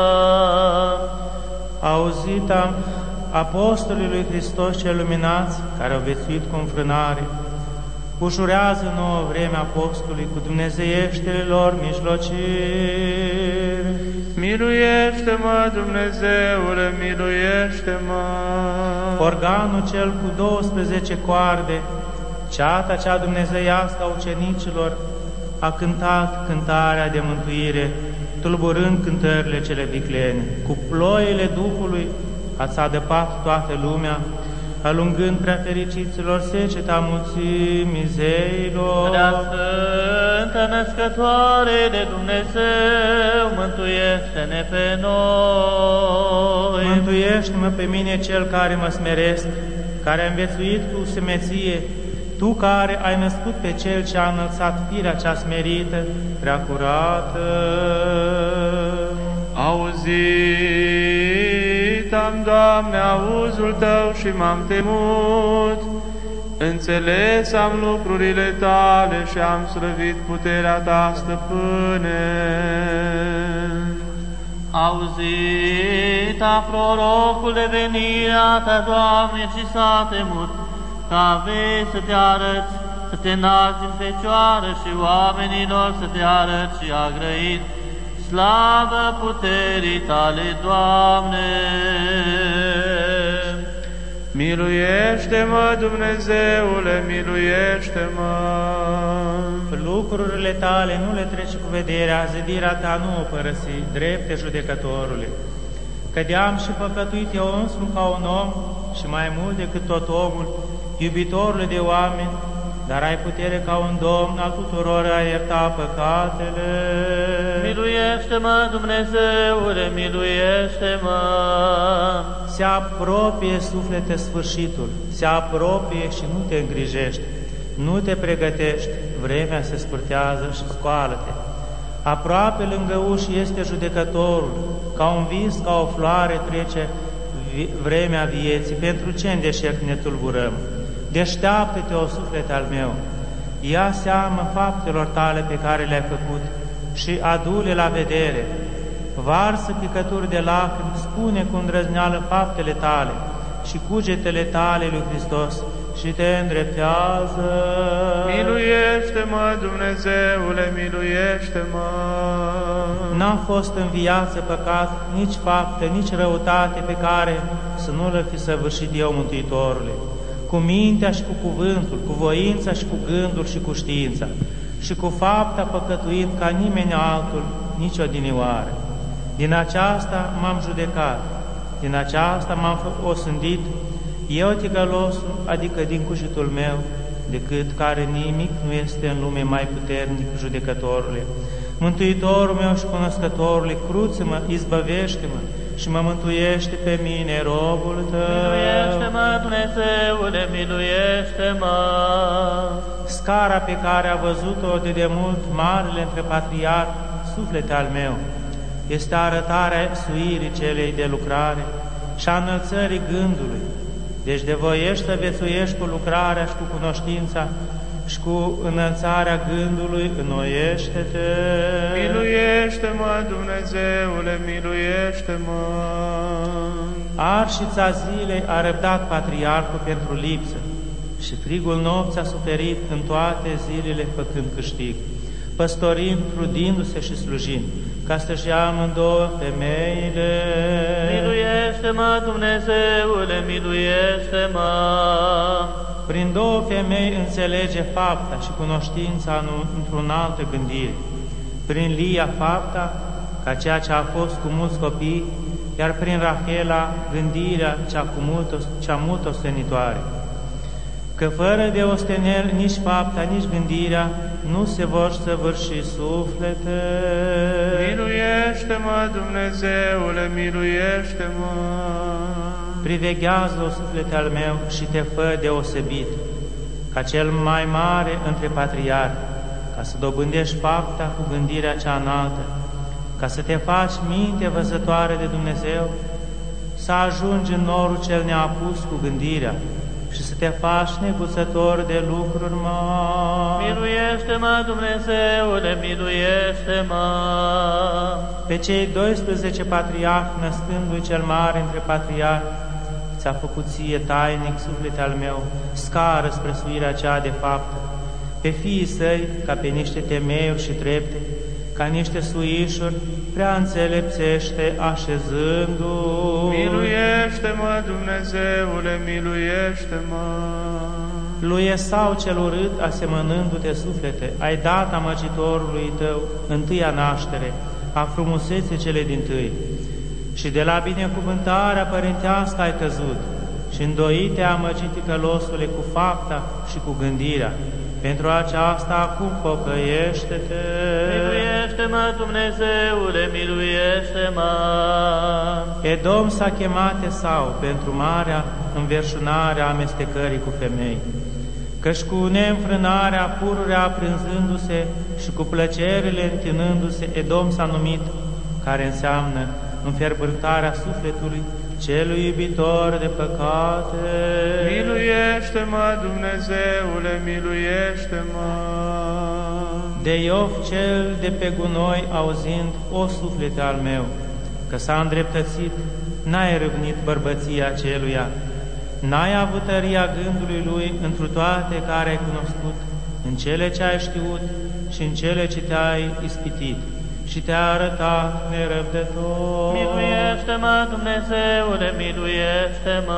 E: Auzit am apostolii lui Hristos cel luminați, care au viețuit cu înfrânare, ușurează nouă vremea apostolii cu dumnezeieștile lor mijlociri.
D: Miluiește-mă, Dumnezeule, miluiește-mă!
E: Organul cel cu douăsprezece coarde, ceata cea dumnezeiască a ucenicilor, a cântat cântarea de mântuire, tulburând cântările cele viclene. Cu ploile Duhului ați adăpat toată lumea, alungând prea fericiților seceta mulțimii zeilor.
F: Prea Sfântă Născătoare de Dumnezeu, mântuiește-ne pe noi!
E: Mântuiește-mă pe mine, cel care mă smeresc, care am viețuit cu semeție, Tu care ai născut pe Cel ce a înălțat firea cea smerită, prea curată.
D: Auzit am, Doamne, auzul Tău și m-am temut, înțeles am lucrurile Tale și am slăvit puterea Ta, Stăpâne.
F: Auzit Ista prorocul de venirea ta, Doamne, și s-a temut, ca vei să te arăți, să te nați din fecioară și oamenilor să te arăți și a grăit. Slavă puterii tale, Doamne!
D: Miluiește-mă, Dumnezeule, miluiește-mă!
E: Lucrurile tale nu le treci cu vederea, zidirea ta nu o părăsi, drepte judecătorule. Cădeam și păcătuit eu însumi ca un om și mai mult decât tot omul, iubitorule de oameni, dar ai putere ca un Domn al tuturor a ierta păcatele.
F: Miluiește-mă, Dumnezeule, miluiește-mă!
E: Se apropie, suflete, sfârșitul, se apropie și nu te îngrijești, nu te pregătești, vremea se scurtează și scoală-te. Aproape lângă uși este judecătorul, ca un vis, ca o floare trece vremea vieții. Pentru ce în deșert ne tulburăm? Deșteaptă-te, o suflet al meu, ia seamă faptelor tale pe care le-ai făcut și adu-le la vedere. Varsă picături de lacrimi, spune cu îndrăzneală faptele tale și cugetele tale lui Hristos și te îndreptează.
D: Miluiește-mă, Dumnezeule, miluiește-mă!
E: N-a fost în viață păcat, nici faptă, nici răutate pe care să nu le fi săvârșit eu, Mântuitorule, cu mintea și cu cuvântul, cu voința și cu gândul și cu știința, și cu fapta păcătuit ca nimeni altul, nici odinioară. Din aceasta m-am judecat, din aceasta m-am osândit, eu ticălosul, adică din cușitul meu, decât care nimic nu este în lume mai puternic, judecătorule. Mântuitorul meu și cunoscătorule, cruță-mă, izbăvește-mă și mă mântuiește pe mine, robul tău.
F: Miluiește-mă, Dumnezeule, miluiește-mă!
E: Scara pe care a văzut-o de demult marele între patriarhi, suflete al meu, este arătarea suirii celei de lucrare și a înălțării gândului. Deci de voiești să vețuiești cu lucrarea și cu cunoștința și cu înălțarea gândului, înnoiește-te.
D: Miluiește-mă, Dumnezeule, miluiește-mă!
E: Arșița zilei a răbdat patriarhul pentru lipsă și frigul nopții a suferit în toate zilele făcând câștig, păstorind, trudindu-se și slujind, ca să-și ia amândouă femeile.
F: Miluiește-mă, Dumnezeule, miluiește-mă!
E: Prin două femei înțelege fapta și cunoștința într-o altă gândire. Prin Lia fapta, ca ceea ce a fost cu mulți copii, iar prin Rahela gândirea cea, cu mult, cea mult ostenitoare. Că fără de ostenel nici fapta, nici gândirea nu se vor săvârși, suflete.
D: Miluiește-mă, Dumnezeule, miluiește-mă!
E: Priveghează-o, suflete al meu, și te fă deosebit, ca cel mai mare între patriarhi, ca să dobândești fapta cu gândirea cea înaltă, ca să te faci minte văzătoare de Dumnezeu, să ajungi în norul cel neapus cu gândirea și să te faci neguțător de lucruri mari.
F: Miluiește-mă, Dumnezeule, miluiește-mă!
E: Pe cei doisprezece patriarhi, născându-i cel mare între patriarhi, ți-a făcut ție tainic, suflete al meu, scară spre suirea cea de faptă, pe fiii săi ca pe niște temeiuri și trepte, ca niște suișuri, prea înțelepțește așezându-i.
D: Miluiește-mă, Dumnezeule, miluiește-mă!
E: Lui Esau cel urât, asemănându-te, suflete, ai dat amăgitorului tău întâia naștere, a frumuseței cele dintâi, și de la binecuvântarea părintească ai căzut, și îndoite amăgit ticălosule cu fapta și cu gândirea. Pentru aceasta acum pocăiește-te.
F: Miluiește-mă, Dumnezeule, miluiește-mă!
E: Edom s-a chemat Esau pentru marea înverșunare a amestecării cu femei, căci cu neînfrânarea, pururea aprânzându-se și cu plăcerile întinându-se, Edom s-a numit, care înseamnă înfierbântarea sufletului celui iubitor de păcate.
D: Miluiește-mă, Dumnezeule, miluiește-mă!
E: De Iov cel de pe gunoi auzind, o suflete al meu, că s-a îndreptățit, n-ai râvnit bărbăția aceluia, n-ai avut tăria gândului lui întru toate care ai cunoscut, în cele ce ai știut și în cele ce te-ai ispitit, și te-a arătat nerăbdător.
F: Miluiește-mă, Dumnezeule, miluiește-mă!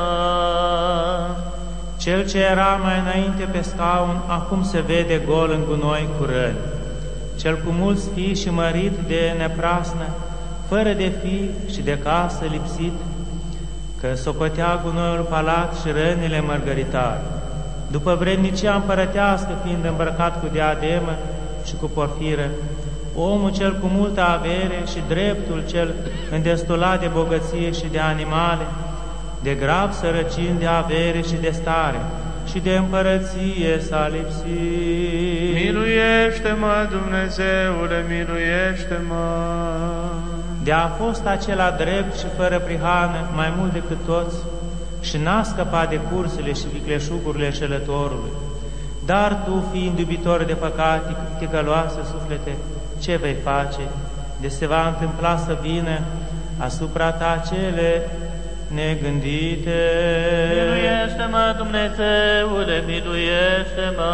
E: Cel ce era mai înainte pe scaun, acum se vede gol în gunoi cu răni. Cel cu mulți fii și mărit de neprasnă, fără de fii și de casă lipsit, că socotea gunoiul palat și rănile mărgăritare. După vrednicia împărătească, fiind îmbrăcat cu diademă și cu porfiră, omul cel cu multă avere și dreptul cel îndestulat de bogăție și de animale, de grab sărăcind de avere și de stare și de împărăție s-a lipsit.
D: Miluiește-mă, Dumnezeule, miluiește-mă!
E: De-a fost acela drept și fără prihană, mai mult decât toți, și n-a scăpat de cursele și vicleșugurile șelătorului. Dar tu, fiind iubitor de păcate, ticăloase suflete, ce vei face? De se va întâmpla să vină asupra ta cele negândite.
F: Miluiește-mă, Dumnezeule, miluiește-mă!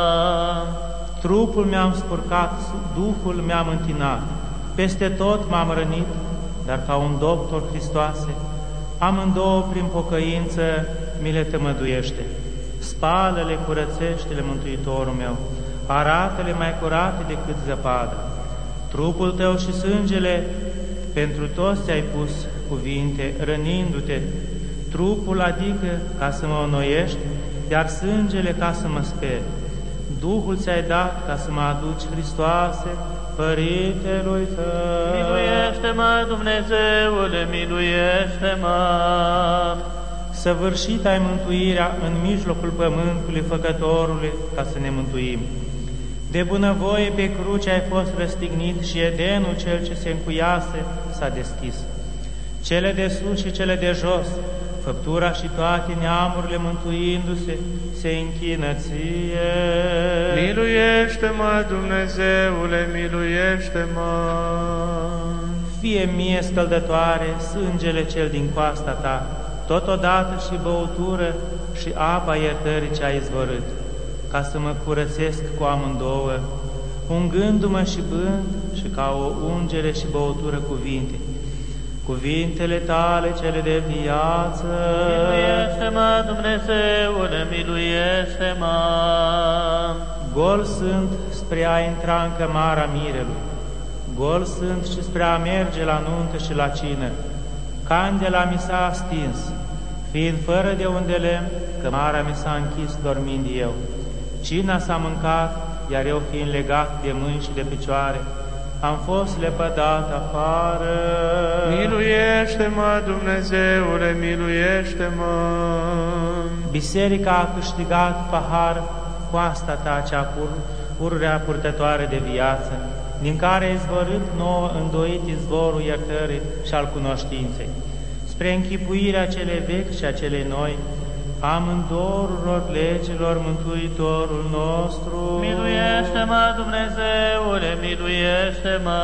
E: Trupul mi-am spurcat, Duhul mi-am întinat, peste tot m-am rănit, dar ca un doctor, Hristoase, amândouă prin pocăință mi le tămăduiește. Spală-le, curățește-le, Mântuitorul meu, arată-le mai curate decât zăpada. Trupul tău și sângele pentru toți ți-ai pus cuvinte, rănindu-te. Trupul adică ca să mă înnoiești, iar sângele ca să mă speri. Duhul ți-ai dat ca să mă aduci, Hristoase, Părintelui tău.
F: Miluiește-mă, Dumnezeule, miluiește-mă!
E: Săvârșit ai mântuirea în mijlocul pământului Făcătorului ca să ne mântuim. De bunăvoie pe cruce ai fost răstignit și Edenul cel ce se încuiase s-a deschis. Cele de sus și cele de jos, făptura și toate neamurile mântuindu-se, se închină ție.
D: Miluiește-mă, Dumnezeule, miluiește-mă!
E: Fie mie scăldătoare sângele cel din coasta ta, totodată și băutură și apa iertării ce ai izvorât, ca să mă curățesc cu amândouă, ungându-mă și bând și ca o ungere și băutură cuvinte, cuvintele tale cele de viață.
F: Miluiește-mă, Dumnezeule, miluiește-mă!
E: Gol sunt spre a intra în cămara mirelui, gol sunt și spre a merge la nuntă și la cină. Candela mi s-a stins, fiind fără de unde lemn, cămara mi s-a închis dormind eu. Cina s-a mâncat, iar eu fiind legat de mâini și de picioare, am fost lepădat afară.
D: Miluiește-mă, Dumnezeule, miluiește-mă!
E: Biserica a câștigat pahar cu asta ta cea pur, pururea purtătoare de viață, din care a izvorât nouă îndoit izvorul iertării și al cunoștinței, spre închipuirea cele vechi și a celei noi, amândouă legilor Mântuitorul nostru.
F: Miluiește-mă, Dumnezeule, miluiește-mă!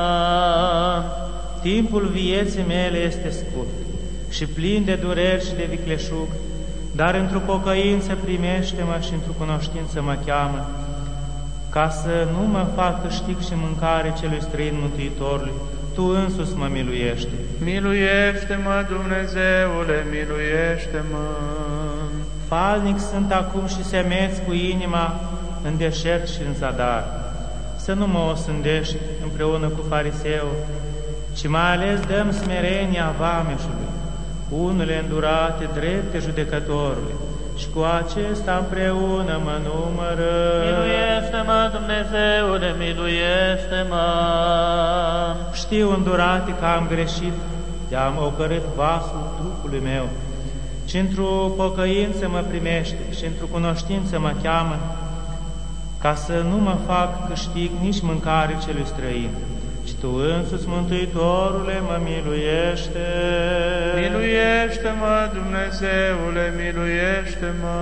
E: Timpul vieții mele este scurt și plin de dureri și de vicleșug, dar într-o pocăință primește-mă și într-o cunoștință mă cheamă, ca să nu mă fac câștig și mâncare celui străin Mântuitorului. Tu însuți mă miluiește.
D: Miluiește-mă, Dumnezeule, miluiește-mă!
E: Falnic sunt acum și semeți cu inima în deșert și în zadar. Să nu mă osândești împreună cu fariseul, ci mai ales dăm smerenia vameșului, unele îndurate drepte judecătorului, și cu acesta împreună mă numără.
F: Miluiește-mă, Dumnezeule, miluiește-mă!
E: Știu, îndurate, că am greșit, te-am ocărât vasul trupului meu, și într-o pocăință mă primește și într-o cunoștință mă cheamă, ca să nu mă fac câștig nici mâncare celui străin. Și Tu însuți, Mântuitorule, mă miluiește.
D: Miluiește-mă, Dumnezeule, miluiește-mă!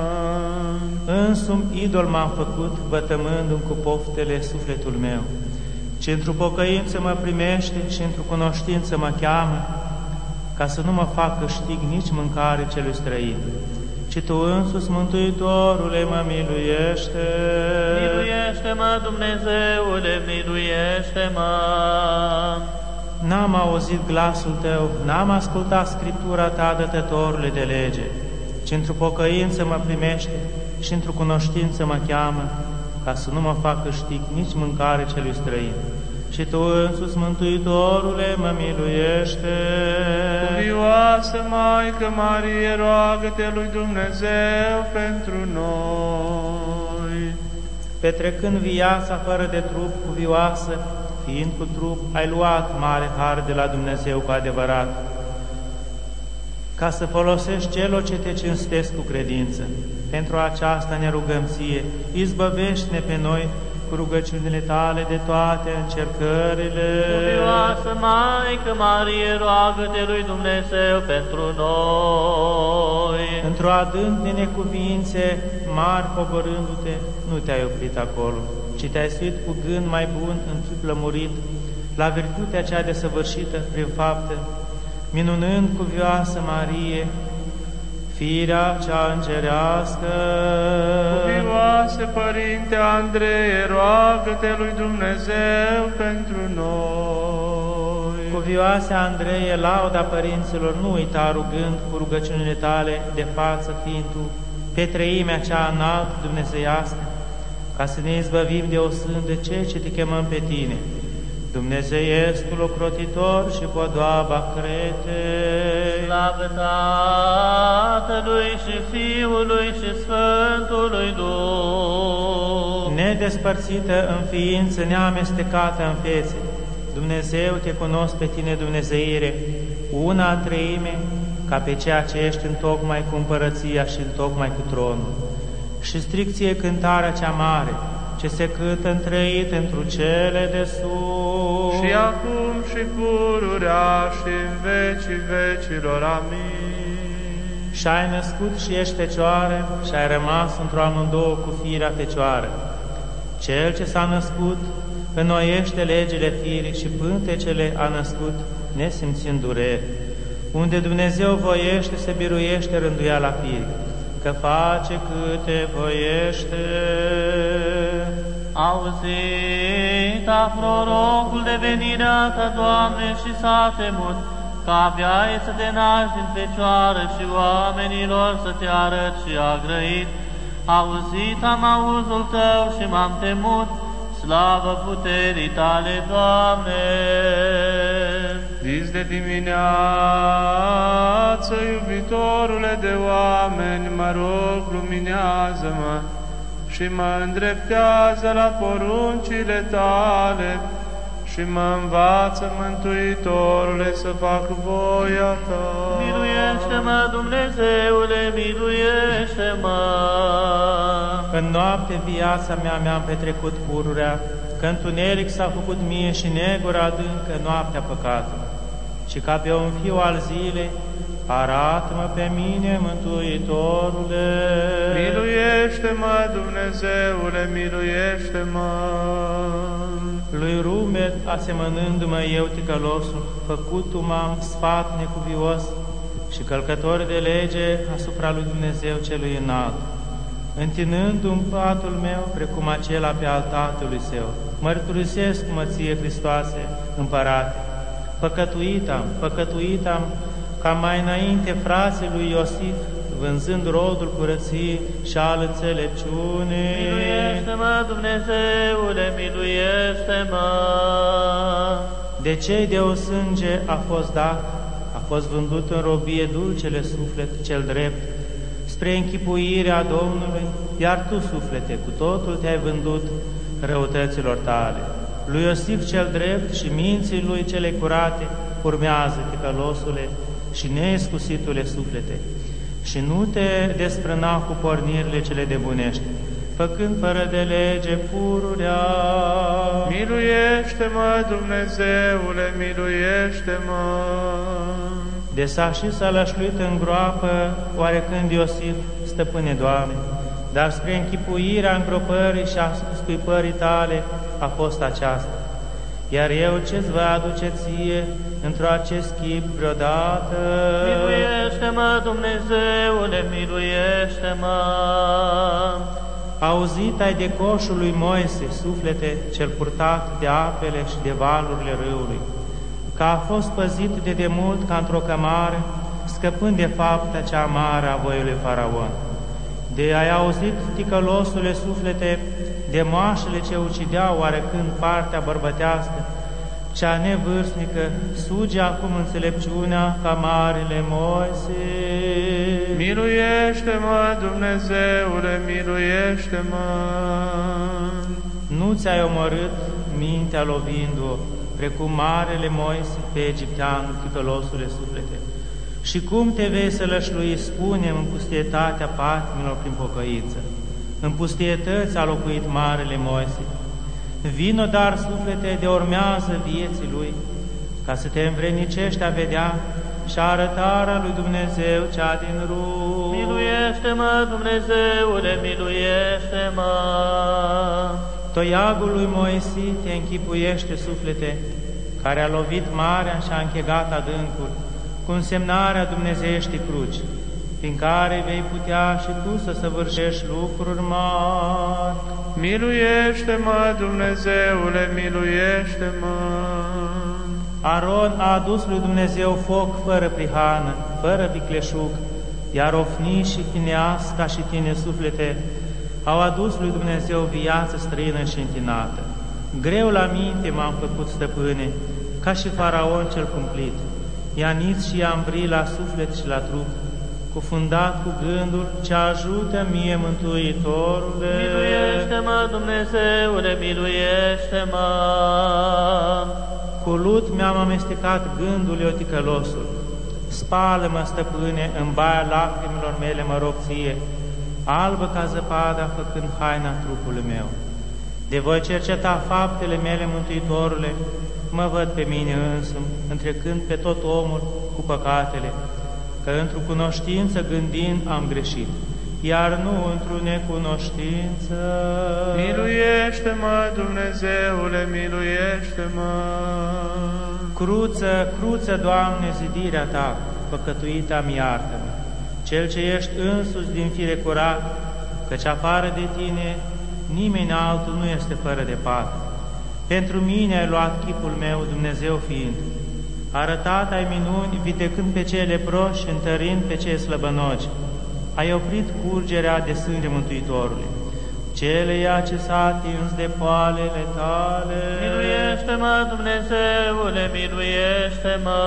E: Însumi idol m-am făcut, vătămându-mi cu poftele sufletul meu, ci într-o pocăință mă primește și într-o cunoștință mă cheamă, ca să nu mă fac câștig nici mâncare celui străin, ci Tu însuți, Mântuitorule, mă miluiește.
F: Miluiește-mă, Dumnezeule, miluiește-mă!
E: N-am auzit glasul Tău, n-am ascultat Scriptura Ta, dătătorule de lege, ci într-o pocăință mă primește și într-o cunoștință mă cheamă, ca să nu mă fac câștig nici mâncare celui străin. Și Tu însuți, Mântuitorule, mă miluiește.
D: Cuvioasă Maică Marie, roagă-te lui Dumnezeu pentru noi.
E: Petrecând viața fără de trup cuvioasă, fiind cu trup, ai luat mare har de la Dumnezeu cu adevărat, ca să folosești celor ce te cinstesc cu credință. Pentru aceasta ne rugăm Ție, izbăvește-ne pe noi cu rugăciunile Tale de toate încercările.
F: Cuvioasă Maică Marie, roagă-te lui Dumnezeu pentru noi.
E: Într-o adânc de necuvințe mari coborându-te, nu te-ai oprit acolo, ci te-ai suit cu gând mai bun în chip lămurit, la virtutea cea desăvârșită prin faptă, minunând cuvioasă Marie, firea cea îngerească.
D: Cuvioase Părinte Andreie, roagă-te lui Dumnezeu pentru noi.
E: Cuvioase Andreie, lauda părinților, nu uita rugând cu rugăciunile tale de față, fiind tu pe treimea cea înalt dumnezeiască, ca să ne izbăvim de o sândă cei ce te chemăm pe tine, Dumnezeiescul ocrotitor și podoaba Cretei.
F: Slavă Tatălui și Fiului și Sfântului Duh,
E: Nedespărțită în ființă, neamestecată în fețe, Dumnezeu, te cunosc pe tine, Dumnezeire, una în treime, ca pe ceea ce ești întocmai cu împărăția și întocmai cu tronul. Și stricție cântarea cea mare, ce se cântă întreit întru cele de sus.
D: Și acum și pururea și în vecii vecilor. Amin.
E: Și-ai născut și ești fecioară și ai rămas într-o amândouă cu firea fecioară. Cel ce s-a născut înnoiește legile firii și pântecele a născut nesimțind dureri. Unde Dumnezeu voiește, se biruiește rânduiala firii, că face câte voiește.
F: auzit a prorocul de venirea Ta, Doamne, și s-a temut, că abia e să te naști din fecioară și oamenilor să te arăt și a grăit. Auzit am auzul Tău și m-am temut, slavă puterii Tale, Doamne!
D: Dis de dimineață, iubitorule de oameni, mă rog, luminează-mă și mă îndreptează la poruncile Tale și mă învață, Mântuitorule, să fac voia Ta.
F: Miluiește-mă, Dumnezeule, miluiește-mă!
E: În noapte viața mea mi-am petrecut pururea, că întuneric s-a făcut mie și negura adâncă noaptea păcatului. Și ca pe un fiu al zilei, arată-mă pe mine, Mântuitorule.
D: Miluiește-mă, Dumnezeule, miluiește-mă!
E: Lui Rumet, asemănându-mă eu ticălosul, făcut-o m-am sfat necuvios și călcător de lege asupra lui Dumnezeu celui înalt, întinându-mi patul meu precum acela pe al Tatălui Său. Mărturisesc mă Ție, Hristoase, Împărate, păcătuit-am, păcătuit-am, ca mai înainte frații lui Iosif, vânzând rodul curăției și al înțelepciunii.
F: Miluiește-mă, Dumnezeule, miluiește-mă!
E: De cei de o sânge a fost dat, a fost vândut în robie dulcele suflet cel drept, spre închipuirea Domnului, iar tu, suflete, cu totul te-ai vândut răutăților tale. Lui Iosif cel drept și minții lui cele curate urmează, ticălosule și neiscusitule suflete, și nu te desprâna cu pornirile cele de bunești, făcând fără de lege pururea.
D: Miluiește-mă, Dumnezeule, miluiește-mă!
E: De s-a și s-a lășluit în groapă, oarecând Iosif, stăpâne Doamne, dar spre închipuirea îngropării și a scuipării Tale a fost aceasta. iar eu ce-ți vă aduce ție într-o acest chip vreodată?
F: Miluiește-mă, Dumnezeule, miluiește-mă!
E: Auzit ai de coșul lui Moise, suflete, cel purtat de apele și de valurile râului, că a fost păzit de demult ca într-o cămară, scăpând de fapta cea amară a voiului Faraon. De ai auzit, ticălosule suflete, de moașele ce ucideau oarecând partea bărbătească, cea nevârstnică, suge acum înțelepciunea ca marile Moise.
D: Miluiește-mă, Dumnezeule, miluiește-mă!
E: Nu ți-ai omorât mintea lovindu-o, precum marele Moise pe egipteanul, ticălosule suflete. Și cum te vei sălășlui, spune-mi, în pustietatea patimilor prin pocăiță. În pustietăți a locuit marele Moise. Vino, dar, suflete, de urmează vieții lui, ca să te învrednicești a vedea și arătarea lui Dumnezeu cea din rug.
F: Miluiește-mă, Dumnezeule, miluiește-mă!
E: Toiagul lui Moise te închipuiește, suflete, care a lovit marea și a închegat adâncul, cu însemnarea dumnezeieștii cruci, prin care vei putea și tu să săvârșești lucruri mari.
D: Miluiește-mă, Dumnezeule, miluiește-mă!
E: Aron a adus lui Dumnezeu foc fără prihană, fără vicleșug, iar Ofni și Fineas, ca și tine, suflete, au adus lui Dumnezeu viață străină și întinată. Greu la minte m-am făcut, stăpâne, ca și Faraon cel cumplit. I-aniți și i-am bri la suflet și la trup, cufundat cu gândul ce ajută mie, Mântuitorule.
F: Miluiește-mă, Dumnezeule, miluiește-mă!
E: Cu lut mi-am amestecat gândul, eu ticălosul. Spală-mă, stăpâne, în baia lacrimilor mele mă rog ție, albă ca zăpada, făcând haina trupului meu. De voi cerceta faptele mele, Mântuitorule, mă văd pe mine însumi, întrecând pe tot omul cu păcatele, că într-o cunoștință gândind am greșit, iar nu într-o necunoștință.
D: Miluiește-mă, Dumnezeule, miluiește-mă!
E: Cruță, cruță, Doamne, zidirea Ta, păcătuita-mi iartă-mă, Cel ce ești însuți din fire curat, căci afară de Tine nimeni altul nu este fără de pată. Pentru mine ai luat chipul meu, Dumnezeu fiind, arătat ai minuni, vindecând pe cei leproși și întărind pe cei slăbănoci. Ai oprit curgerea de sânge Mântuitorului, celeia ce s-a atins de poalele Tale.
F: Miluiește-mă, Dumnezeule, miluiește-mă!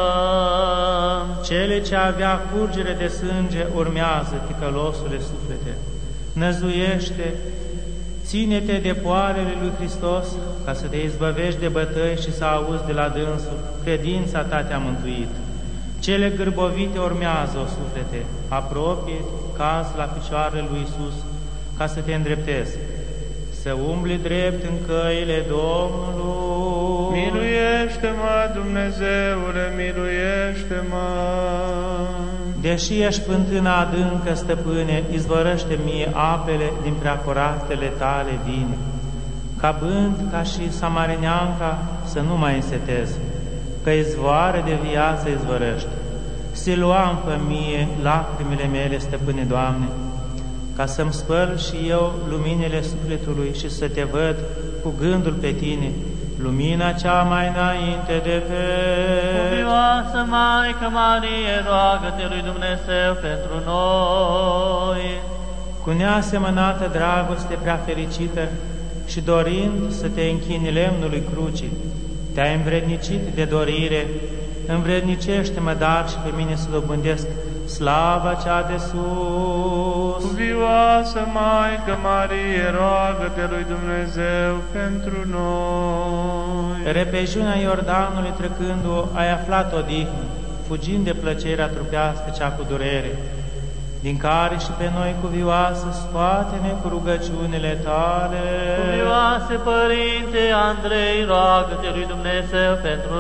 E: Cele ce avea curgere de sânge urmează, ticălosule suflete. Năzuiește, ține-te de poalele lui Hristos, ca să te izbăvești de bătăi și să auzi de la dânsul, credința ta te-a mântuit. Cele gârbovite urmează, o suflete, apropie, caz la picioarele lui Iisus, ca să te îndreptezi, să umbli drept în căile Domnului.
D: Miluiește-mă, Dumnezeule, miluiește-mă!
E: Deși ești fântâna adâncă, stăpâne, izvorăște mie apele din preacuratele Tale vine, ca bând, ca și samarineanca, să nu mai însetez, că izvoare de viață izvorăște. Siluam pe mie lacrimile mele, stăpâne Doamne, ca să-mi spăl și eu luminile sufletului și să te văd cu gândul pe Tine, lumina cea mai înainte de veci.
F: Cuvioasă Maică Marie, roagă-te lui Dumnezeu pentru noi.
E: Cu neasemănată dragoste prea fericită și dorind să te închini lemnului crucii, te-ai învrednicit de dorire, învrednicește-mă dar și pe mine să dobândesc slava cea de sus.
D: Cuvioasă Maică Marie, roagă-te lui Dumnezeu pentru noi.
E: Repejiunea Iordanului trecându-o, ai aflat odihnă, fugind de plăcerea trupească cea cu durere, din care și pe noi, cuvioasă, scoate-ne cu rugăciunile Tale.
F: Cuvioase Părinte Andrei, roagă-te lui Dumnezeu pentru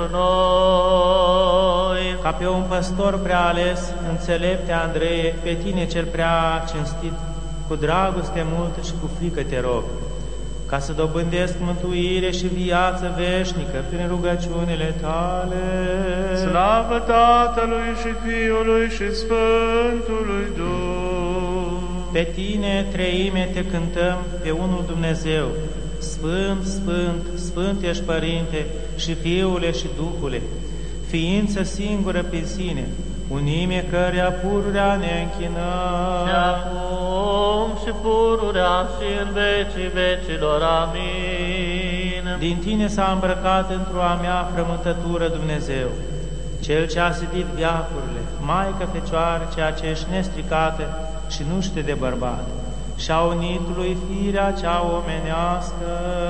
F: noi.
E: Ca pe un păstor prea ales, înțelepte Andreie, pe Tine cel prea cinstit, cu dragoste multă și cu frică te rog, ca să dobândesc mântuire și viață veșnică prin rugăciunile Tale.
D: Slavă Tatălui și Fiului și Sfântului Duh!
E: Pe Tine, Treime, Te cântăm, pe unul Dumnezeu, Sfânt, Sfânt, Sfânt ești Părinte și Fiule și Duhule, ființă singură pe sine, unime cărea pururea ne închinăm.
F: Și acum și pururea și în vecii vecilor. Amin.
E: Din Tine s-a îmbrăcat într-o a mea frământătură Dumnezeu, Cel ce a zidit veacurile, Maică Fecioară, ceea ce ești nestricată și nu știe de bărbat, și-a unit lui firea cea omenească.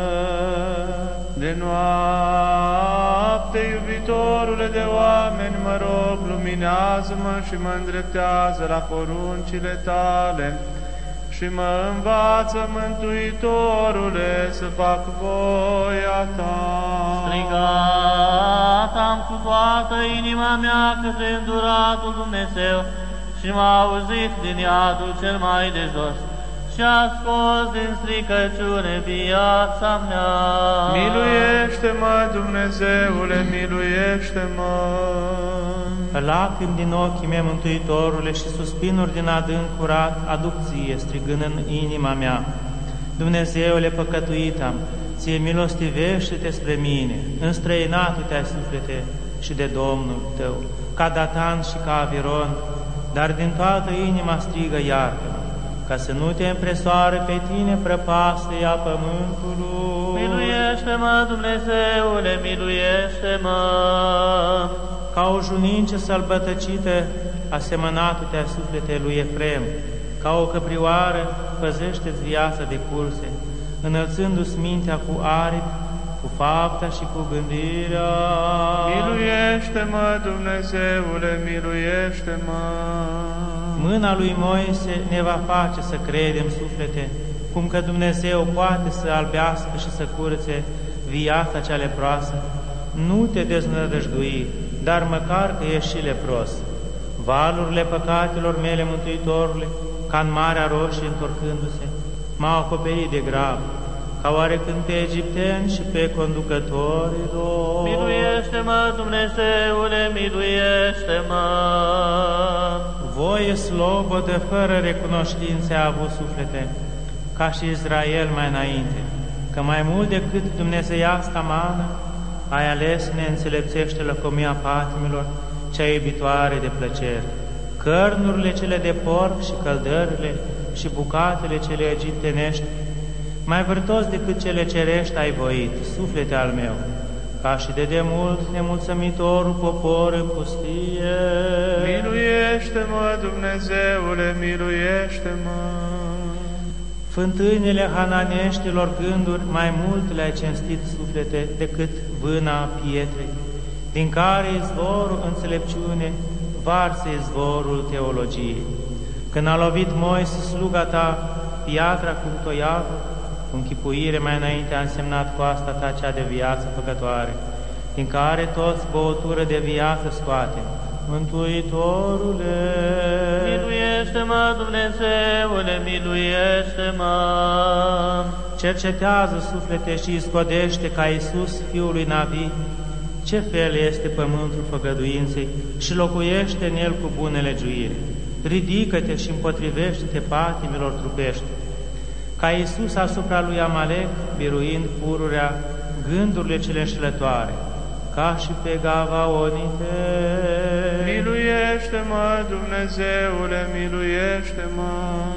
D: De noapte, iubitorule de oameni, mă rog, luminează-mă și mă îndreptează la poruncile Tale și mă învață, Mântuitorule, să fac voia Ta.
F: Strigat am cu toată inima mea către înduratul Dumnezeu și m-a auzit din iadul cel mai de jos și a scos din stricăciune viața mea.
D: Miluiește-mă, Dumnezeule, miluiește-mă!
E: Lacrimi din ochii mei, Mântuitorule, și suspinuri din adânc curat aduc Ție, strigând în inima mea. Dumnezeule păcătuit am, Ție milostivește-te spre mine, înstrăinatul te-ai suflete și de Domnul Tău, ca Datan și ca Aviron, dar din toată inima strigă iartă-mă, ca să nu te împresoare pe Tine prăpastia pământului.
F: Miluiește-mă, Dumnezeule, miluiește-mă!
E: Ca o junince sălbătăcită, asemănatu-te-a suflete lui Efrem, ca o căprioară, păzește-ți viața de curse, înălțându-ți mintea cu aripi, cu fapta și cu gândirea.
D: Miluiește-mă, Dumnezeule, miluiește-mă!
E: Mâna lui Moise ne va face să credem, suflete, cum că Dumnezeu poate să albească și să curățe viața cea leproasă. Nu te deznădăjdui, dar măcar că ești și lepros. Valurile păcatelor mele, Mântuitorule, ca în Marea Roșie întorcându-se, m-au acoperit de grav, ca oarecând pe egipteni și pe conducătorii lor.
F: Miluiește-mă, Dumnezeule, miluiește-mă!
E: Voie slobodă, fără recunoștință a avut suflete, ca și Israel mai înainte, că mai mult decât dumnezeiasca mană, ai ales neînțelepțește lăcomia patimilor, cea iubitoare de plăceri, cărnurile cele de porc și căldările și bucatele cele egiptenești, mai vârtos decât cele cerești ai voit, suflete al meu, ca și de demult nemulțămitorul popor în pustie.
D: Miluiește-mă, Dumnezeule, miluiește-mă!
E: Fântânile hananeștilor gânduri mai mult le-ai cinstit, suflete, decât vâna pietrei, din care izvorul înțelepciune varsă izvorul teologiei. Când a lovit Moise sluga Ta piatra cu toiagul, cu închipuire mai înainte a însemnat coasta Ta cea de viață păcătoare, din care toți băutură de viață scoatem. Mântuitorule,
F: miluiește-mă, Dumnezeule, miluiește-mă!
E: Cercetează, suflete, și iscodește ca Iisus, Fiul lui Navi, ce fel este pământul făgăduinței și locuiește în el cu bunele giuire. Ridică-te și împotrivește-te patimilor trupești, ca Iisus asupra lui Amalek, biruind pururea gândurile cele înșelătoare, ca și pe Gavaonite.
D: Miluiește-mă, Dumnezeule, miluiește-mă!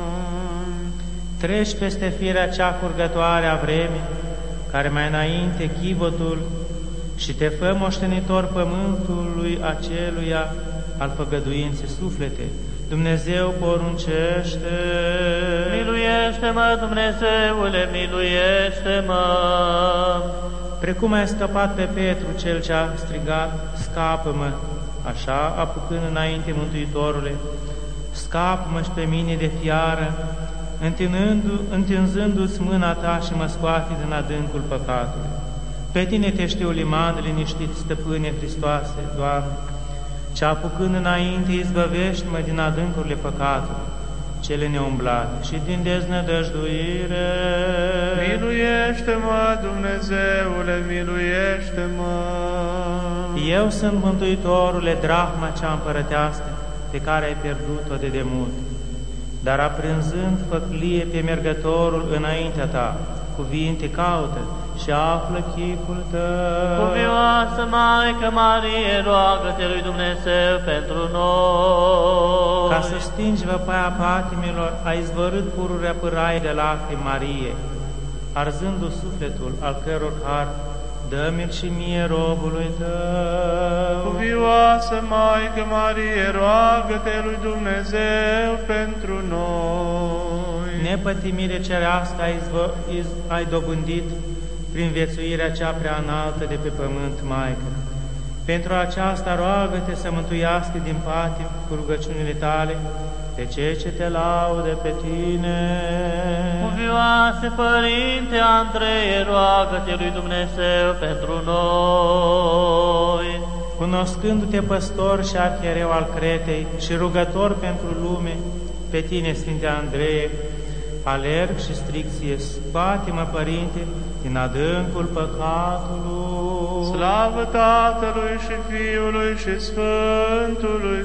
E: Treci peste firea cea curgătoare a vremii, care mai înainte chivotul, și te fă moștenitor pământului aceluia al făgăduinței, suflete. Dumnezeu poruncește.
F: Miluiește-mă, Dumnezeule, miluiește-mă!
E: Precum ai scăpat pe Petru, cel ce a strigat, scapă-mă, așa, apucând înainte, Mântuitorule, scapă-mă și pe mine de fiară, întinzându-ți mâna Ta și mă scoate din adâncul păcatului. Pe Tine te știu liman liniștit, Stăpâne Hristoase, Doamne, ce apucând înainte, izbăvește-mă din adâncurile păcatului, cele neumblate și din deznădăjduire.
D: Miluiește-mă, Dumnezeule, miluiește-mă!
E: Eu sunt Mântuitorule, drahma cea împărătească, pe care ai pierdut-o de demult. Dar aprinzând făclie pe mergătorul înaintea ta, cuvinte caută și află chipul tău.
F: Cuvioasă Maică Marie, roagă-te lui Dumnezeu pentru noi.
E: Ca să stingi văpaia patimilor, ai izvărât pururea pâraie de lacrimi Marie, arzându sufletul al căror har, dă-mi-l și mie robului tău.
D: Cuvioasă Maică Marie, roagă-te lui Dumnezeu pentru noi.
E: Nepătimire cerească ai, izvă, iz, ai dobândit prin viețuirea cea prea înaltă de pe pământ, Maică. Pentru aceasta roagă-te să mântuiască din patim cu rugăciunile tale pe cei ce te laudă pe tine.
F: Cuvioase Părinte Andrei, roagă-te lui Dumnezeu pentru noi.
E: Cunoscându-te păstor și arhiereu al Cretei și rugător pentru lume, pe tine, Sfinte Andrei, alerg și stric ție, scoate-mă, Părinte, din adâncul păcatului.
D: Slavă Tatălui și Fiului și Sfântului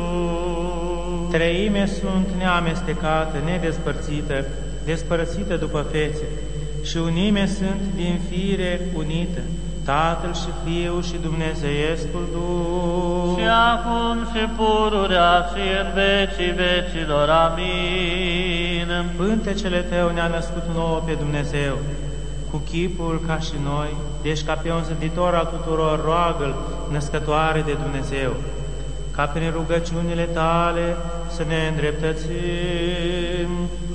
D: Duh.
E: Treime sunt neamestecată, nedespărțită, despărțită după fețe, și unime sunt din fire unită, Tatăl și Fiul și Dumnezeiescul Duh.
F: Și acum și pururea și în vecii vecilor. Amin.
E: Pântecele tău ne-a născut nouă pe Dumnezeu, cu chipul ca și noi, deci ca pe un zânditor al tuturor, roagă-L, născătoare de Dumnezeu, ca prin rugăciunile tale să ne îndreptățim.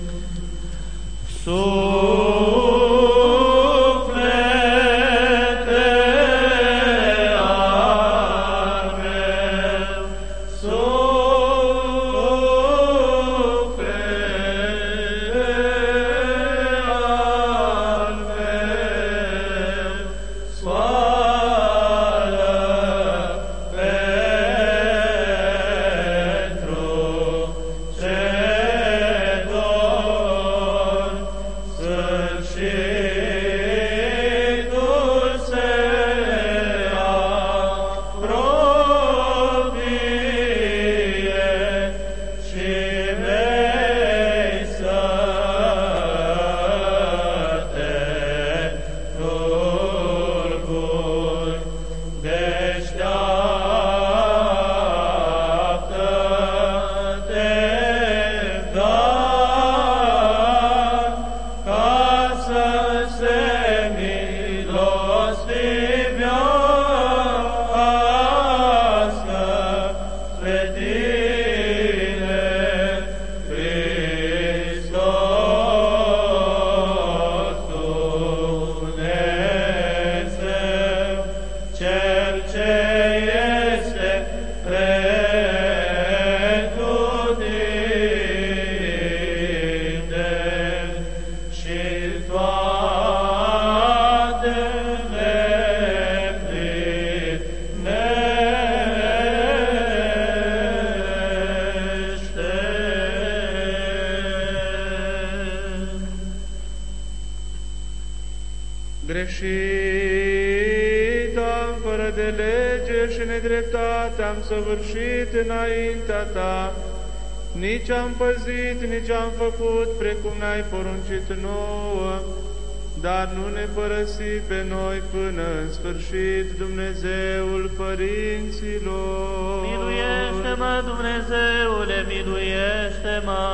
D: Greșit am fără de lege și nedreptate am săvârșit înaintea ta, nici am păzit, nici am făcut precum ne-ai poruncit nouă, dar nu ne părăsi pe noi până în sfârșit, Dumnezeul părinților.
F: Miluiește-mă, Dumnezeule, miluiește-mă!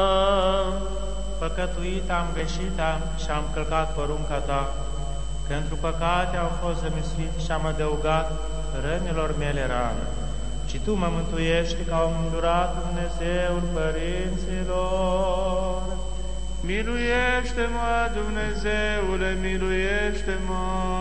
E: Păcătuit am, greșit am și am călcat porunca ta, că într-o păcate au fost zămislit și am adăugat rănilor mele rană. Și Tu mă mântuiești ca un îndurat Dumnezeul părinților.
D: Miluiește-mă, Dumnezeule, miluiește-mă!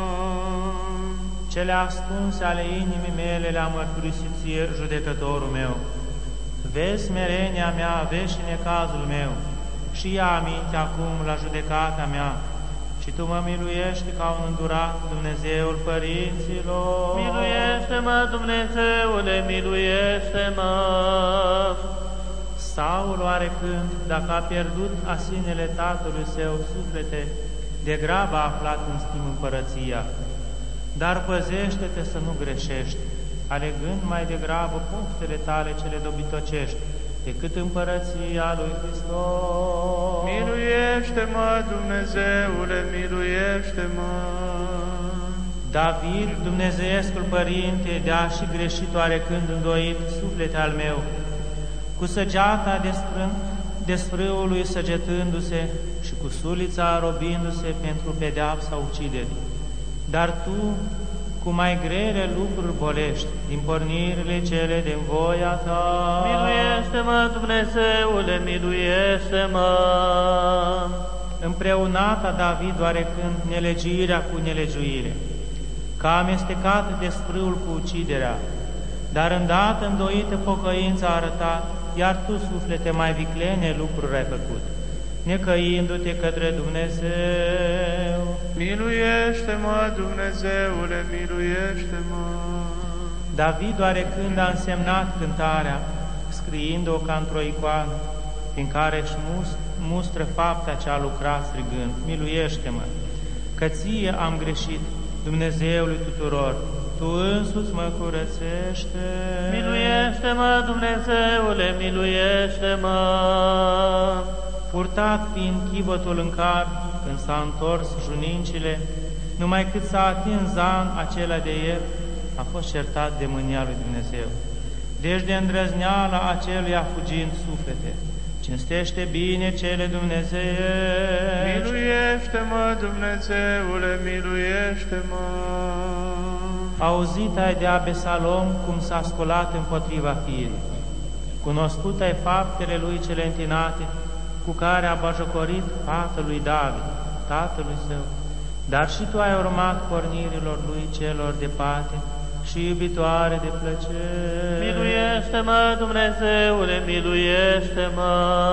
E: Cele ascunse ale inimii mele le-am mărturisit ție, judecătorul meu. Vezi smerenia mea, vezi și necazul meu, și ia aminte acum la judecata mea, și Tu mă miluiești ca un îndurat Dumnezeul părinților.
F: Miluiește-mă, Dumnezeule, miluiește-mă!
E: Saul oarecând, dacă a pierdut asinele tatălui său suflete, de grabă a aflat în schimb împărăția. Dar păzește-te să nu greșești, alegând mai degrabă poftele tale cele dobitocești, decât împărăția lui Hristos.
D: Miluiește-mă, Dumnezeule, miluiește-mă!
E: David, dumnezeiescul Părinte, de-a și greșit oarecând îndoit suflete al meu, cu săgeata desfrâului săgetându-se și cu sulița robindu-se pentru pedeapsa uciderii. Dar tu, cu mai grele lucruri bolești, din pornirile cele din voia ta.
F: Miluiește-mă, Dumnezeule, miluiește-mă!
E: Împreunata David oarecând nelegiuirea cu nelegiuire, că a amestecat desfrâul cu uciderea, dar îndată îndoită pocăința a arătat, iar tu, suflete, mai viclene lucruri ai făcut, necăindu-te către Dumnezeu.
D: Miluiește-mă, Dumnezeule, miluiește-mă!
E: David oarecând a însemnat cântarea, scriind-o ca într-o icoană, prin care își mustră fapta ce a lucrat strigând, miluiește-mă, că ție am greșit, Dumnezeului tuturor, tu însuți mă curățește.
F: Miluiește-mă, Dumnezeule, miluiește-mă!
E: Purtat fiind chivotul în car, când s-a întors junincile, numai cât s-a atins zan acela de ieri, a fost certat de mânia lui Dumnezeu. Deci de îndrăzneala aceluia fugind suflete, cinstește bine cele dumnezeiești.
D: Miluiește-mă, Dumnezeule, miluiește-mă!
E: Auzit ai de Abesalom cum s-a sculat împotriva firii, cunoscut ai faptele lui cele întinate, cu care a bajocorit tatălui David, tatălui său, dar și tu ai urmat pornirilor lui celor de pate și iubitoare de plăcere.
F: Miluiește-mă, Dumnezeule, miluiește-mă!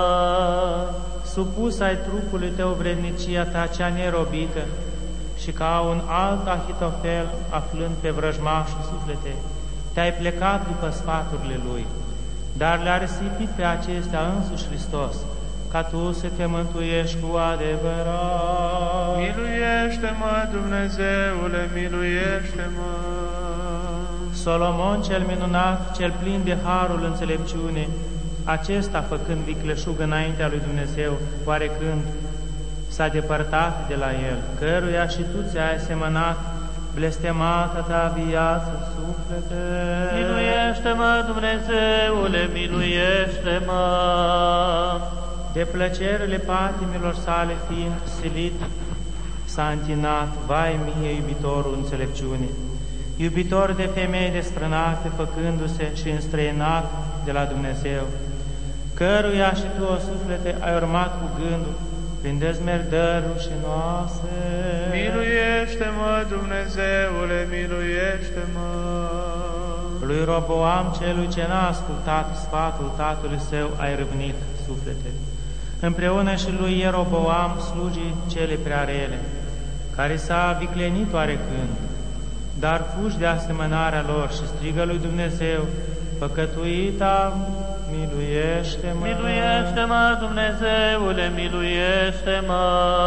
E: Supus ai trupului tău vrednicia ta cea nerobită, și ca un alt Ahitofel, aflând pe vrăjmașul suflete, te-ai plecat după sfaturile lui, dar le-a risipit pe acestea însuși Hristos, ca tu să te mântuiești cu adevărat.
D: Miluiește-mă, Dumnezeule, miluiește-mă!
E: Solomon cel minunat, cel plin de harul înțelepciune, acesta făcând vicleșug înaintea lui Dumnezeu, oarecând s-a depărtat de la el, căruia și tu ți-ai semănat blestemata ta viață, suflete.
F: Miluiește-mă, Dumnezeule, miluiește-mă!
E: De plăcerile patimilor sale fiind silit, s-a întinat, vai mie, iubitorul înțelepciune, iubitor de femei desfrânate, făcându-se și înstrăinat de la Dumnezeu, căruia și tu, o suflete, ai urmat cu gândul, prin dezmerdări rușinoase.
D: Miluiește-mă, Dumnezeule, miluiește-mă!
E: Lui Roboam, celui ce n-a ascultat sfatul tatălui său, ai râvnit, suflete, împreună și lui Ieroboam, slugii cele prea rele, care s-a viclenit oarecând, dar fugi de asemănarea lor și strigă lui Dumnezeu, păcătuita, miluiește-mă!
F: Miluiește-mă, Dumnezeule, miluiește-mă!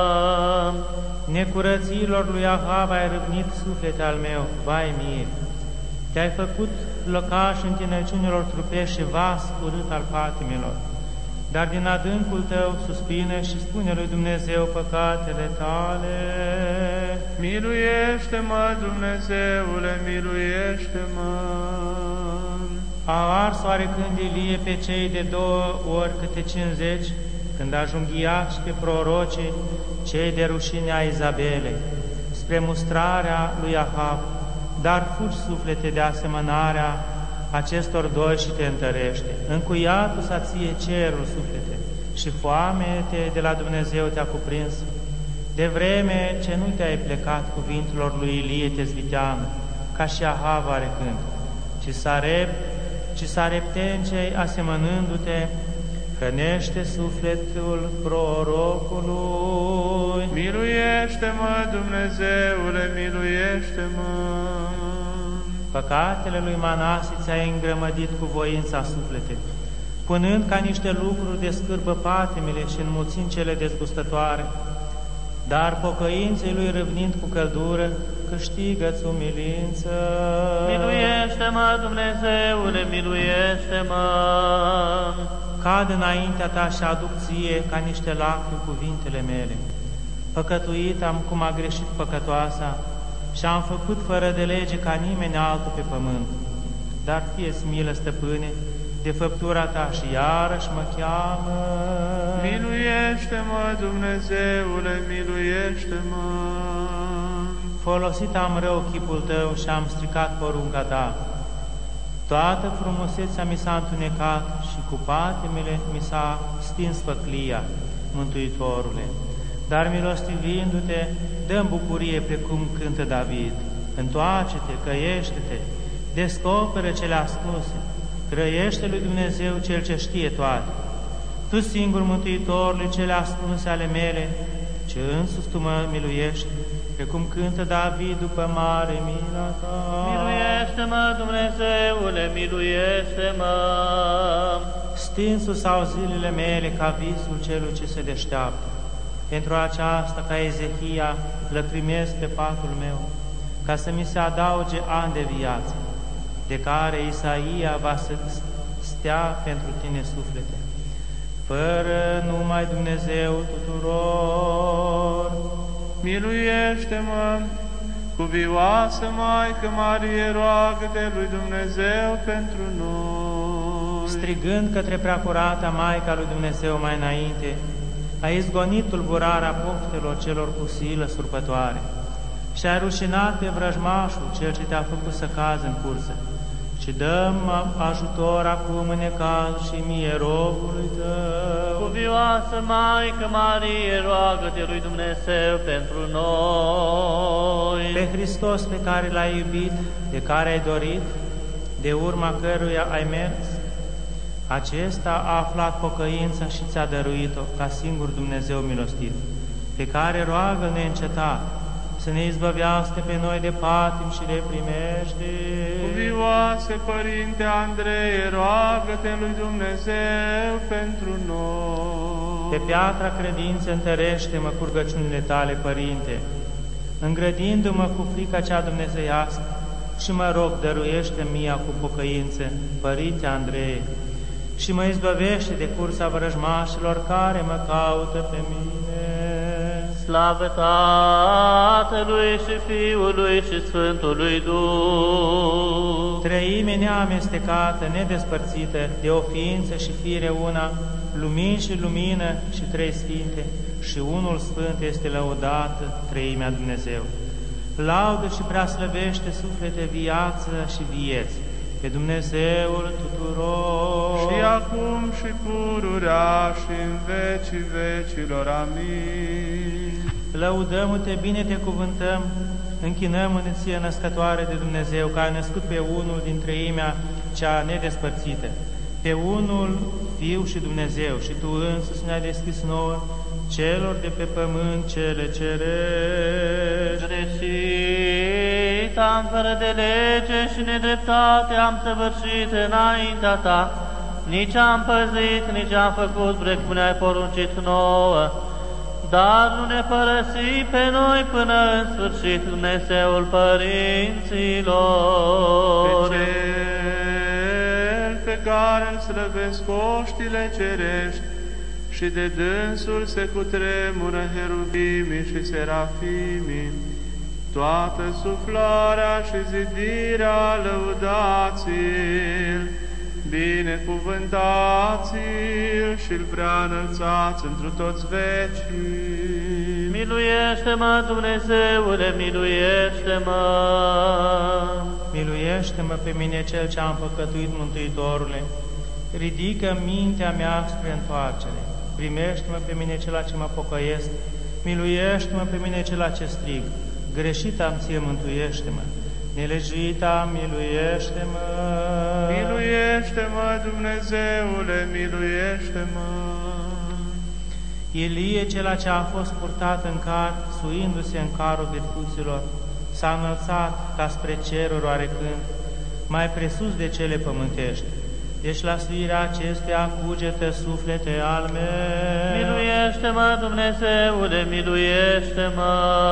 E: Necurăților lui Ahab ai râvnit, suflete al meu, vai mie! Te-ai făcut locaș întinăciunilor trupești și vas urât al patimilor, dar din adâncul tău suspine și spune lui Dumnezeu păcatele tale.
D: Miluiește-mă, Dumnezeule, miluiește-mă!
E: A ars oarecând Ilie pe cei de două ori câte cincizeci, când a junghiat și pe prorocii cei de rușine a Izabelei, spre mustrarea lui Ahab, dar fugi, suflete, de asemănarea acestor doi și te întărește. Încuiatul să ție cerul, suflete, și foamete de la Dumnezeu te-a cuprins, de vreme ce nu te-ai plecat cuvintelor lui Ilie Tezviteanu, ca și Ahab oarecând, ci s-a rep, ci s-a reptencei asemănându-te, hrănește sufletul prorocului.
D: Miluiește-mă, Dumnezeule, miluiește-mă!
E: Păcatele lui Manase ți-ai îngrămădit cu voința, suflete, punând ca niște lucruri de scârbă patimile și înmulțind cele dezgustătoare, dar pocăinței lui râvnind cu căldură, câștigă-ți umilință.
F: Miluiește-mă, Dumnezeule, miluiește-mă!
E: Cad înaintea ta și aduc ție ca niște lacrimi cuvintele mele. Păcătuit am cum a greșit păcătoasa și am făcut fără de lege ca nimeni altul pe pământ. Dar fie-ți milă, stăpâne, de făptura ta și iarăși mă cheamă.
D: Miluiește-mă, Dumnezeule, miluiește-mă!
E: Folosit am rău chipul tău și am stricat porunca ta. Toată frumusețea mi s-a întunecat și cu patimile mi s-a stins făclia, Mântuitorule. Dar milostivindu-te, dă-mi bucurie precum cântă David. Întoarce-te, căiește-te, descoperă cele ascunse, grăiește lui Dumnezeu Cel ce știe toate. Tu singur, Mântuitorule, cele ascunse ale mele, ce însuți Tu mă miluiești, precum cântă David după mare mila ta.
F: Miluiește-mă, Dumnezeule, miluiește-mă!
E: Stinsul sau zilele mele ca visul celui ce se deșteaptă. Pentru aceasta, ca Ezehia, lăcrimez pe patul meu, ca să mi se adauge ani de viață, de care Isaia va să stea pentru tine suflete. Fără numai Dumnezeu tuturor.
D: Miluiește-mă, cuvioasă Maică Marie, roagă-te lui Dumnezeu pentru noi.
E: Strigând către preacurata Maica lui Dumnezeu mai înainte, a izgonit tulburarea poftelor celor cu silă surpătoare și ai rușinat pe vrăjmașul cel ce te-a făcut să cazi în cursă. Și dăm ajutor acum în necaz și mie robului tău.
F: Cuvioasă Maică Marie, roagă-te lui Dumnezeu pentru noi.
E: Pe Hristos pe care L-ai iubit, de care ai dorit, de urma căruia ai mers, acesta a aflat pocăința și ți-a dăruit-o ca singur Dumnezeu milostiv, pe care roagă neîncetat să ne izbăvească pe noi de patim și de primește.
D: Cuvioase Părinte Andrei, roagă-te lui Dumnezeu pentru noi.
E: Pe piatra credință întărește-mă cu rugăciunile tale, Părinte, îngrădindu-mă cu frica cea dumnezeiască și mă rog, dăruiește mie cu pocăință, Părinte Andrei, și mă izbăvește de cursa vrăjmașilor care mă caută pe mine.
F: Slavă Tatălui și Fiului și Sfântului Duh!
E: Treime neamestecată, nedespărțită, de o ființă și fire una, lumini și lumină și trei sfinte, și unul sfânt este lăudată, treimea Dumnezeu. Laudă și preaslăvește suflete, viață și vieți pe Dumnezeul tuturor.
D: Și acum și pururea și în vecii vecilor. Amin.
E: Lăudăm-te, bine te cuvântăm, închinăm-ne ție, născătoare de Dumnezeu, care a născut pe unul din treimea cea nedespărțită, pe unul Fiu și Dumnezeu, și Tu însuți ne-ai deschis nouă, celor de pe pământ cele cerești.
F: Greșit am fără de lege și nedreptate am săvârșit înaintea Ta, nici am păzit, nici am făcut precum ne-ai poruncit nouă, dar nu ne părăsi pe noi până în sfârșit, Dumnezeul părinților.
D: Pe Cel pe care îl slăvesc oștile cerești, și de dânsul se cutremură heruvimii și serafimii, toată suflarea și zidirea lăudați-l, binecuvântați-l și-l prea înălțați întru toți vecii.
F: Miluiește-mă, Dumnezeule, miluiește-mă!
E: Miluiește-mă pe mine, cel ce am păcătuit, Mântuitorule, ridică mintea mea spre întoarcere. Primește-mă pe mine, cela ce mă pocăiesc, miluiește-mă pe mine, cela ce strig. Greșit am, ție, mântuiește-mă, nelegiuit am, miluiește-mă.
D: Miluiește-mă, Dumnezeule, miluiește-mă.
E: Ilie, cela ce a fost purtat în car, suindu-se în carul virtuților, s-a înălțat ca spre ceruri oarecând, mai presus de cele pământești, Deci la suirea acestuia cugetă suflete al meu.
F: Miluiește-mă, Dumnezeule, miluiește-mă!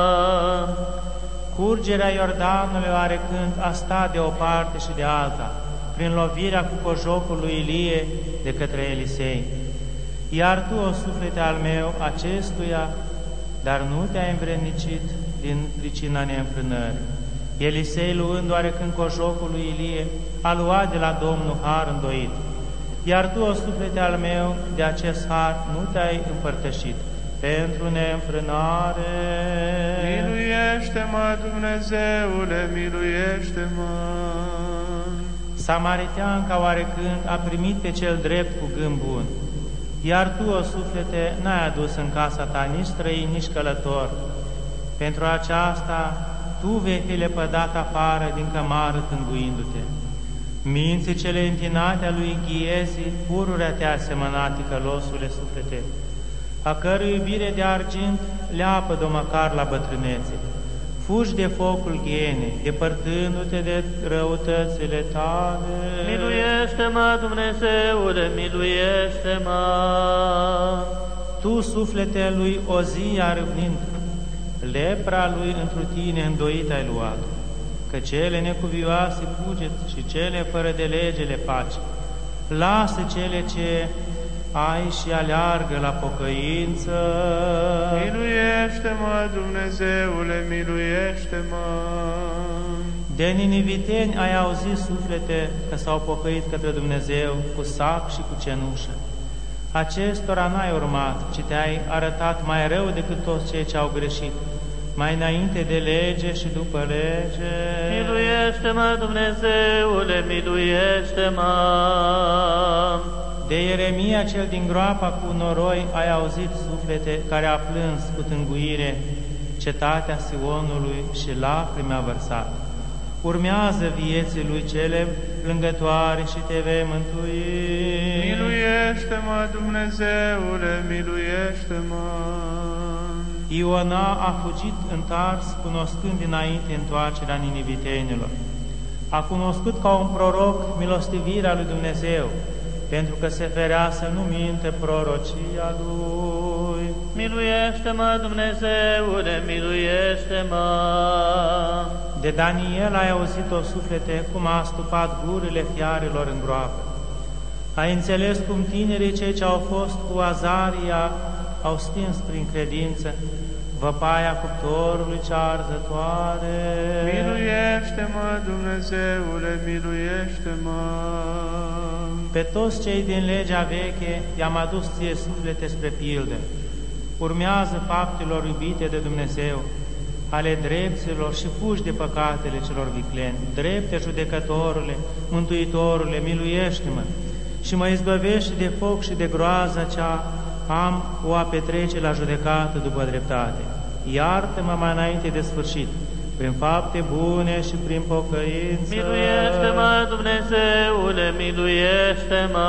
E: Curgerea Iordanului oarecând a stat de o parte și de alta, prin lovirea cu cojocul lui Ilie de către Elisei. Iar tu, o suflete al meu, acestuia, dar nu te-ai învrednicit din pricina neînfrânării. Elisei, luând oarecând cojocul lui Ilie, a luat de la Domnul har îndoit. Iar tu, o suflete al meu, de acest har nu te-ai împărtășit pentru neînfrânare.
D: Miluiește-mă, Dumnezeule, miluiește-mă!
E: Samariteanca oarecând a primit pe cel drept cu gând bun, iar tu, o suflete, n-ai adus în casa ta nici străin, nici călător. Pentru aceasta tu vei fi lepădat afară din cămară tânguindu-te. Minții cele întinate a lui Ghiezi, pururea te-a asemănat, ticălosule suflete, a cărui iubire de argint leapă-d-o măcar la bătrânețe. Fugi de focul ghienei, depărtându-te de răutățile tale.
F: Miluiește-mă, Dumnezeule, miluiește-mă!
E: Tu, suflete lui Ozia râvnind, lepra lui întru tine îndoit ai luat, că cele necuvioase cuget și cele fără de lege le faci. Lasă cele ce ai și aleargă la pocăință.
D: Miluiește-mă, Dumnezeule, miluiește-mă!
E: De niniviteni ai auzit, suflete, că s-au pocăit către Dumnezeu cu sac și cu cenușă. Acestora n-ai urmat, ci te-ai arătat mai rău decât toți cei ce au greșit, mai înainte de lege și după lege.
F: Miluiește-mă, Dumnezeule, miluiește-mă!
E: De Ieremia cel din groapa cu noroi ai auzit, suflete, care a plâns cu tânguire cetatea Sionului și lacrimi a vărsat. Urmează vieții lui cele plângătoare și te vei mântui.
D: Miluiește-mă, Dumnezeule, miluiește-mă!
E: Iona a fugit întars, cunoscând dinainte întoarcerea ninivitenilor. A cunoscut ca un proroc milostivirea lui Dumnezeu, pentru că se ferea să nu minte prorocia lui.
F: Miluiește-mă, Dumnezeule, miluiește-mă!
E: De Daniel ai auzit, o suflete, cum a astupat gurile fiarelor în groapă. Ai înțeles cum tinerii cei ce au fost cu Azaria au stins prin credință văpaia cuptorului cea arzătoare.
D: Miluiește-mă, Dumnezeule, miluiește-mă!
E: Pe toți cei din legea veche i-am adus ție, suflete, spre pildă. Urmează faptelor iubite de Dumnezeu, ale drepților, și fugi de păcatele celor vicleni. Drepte judecătorule, mântuitorule, miluiește-mă și mă izbăvește de foc și de groaza cea am o a petrece la judecată după dreptate. Iartă-mă mai înainte de sfârșit, prin fapte bune și prin pocăință.
F: Miluiește-mă, Dumnezeule, miluiește-mă!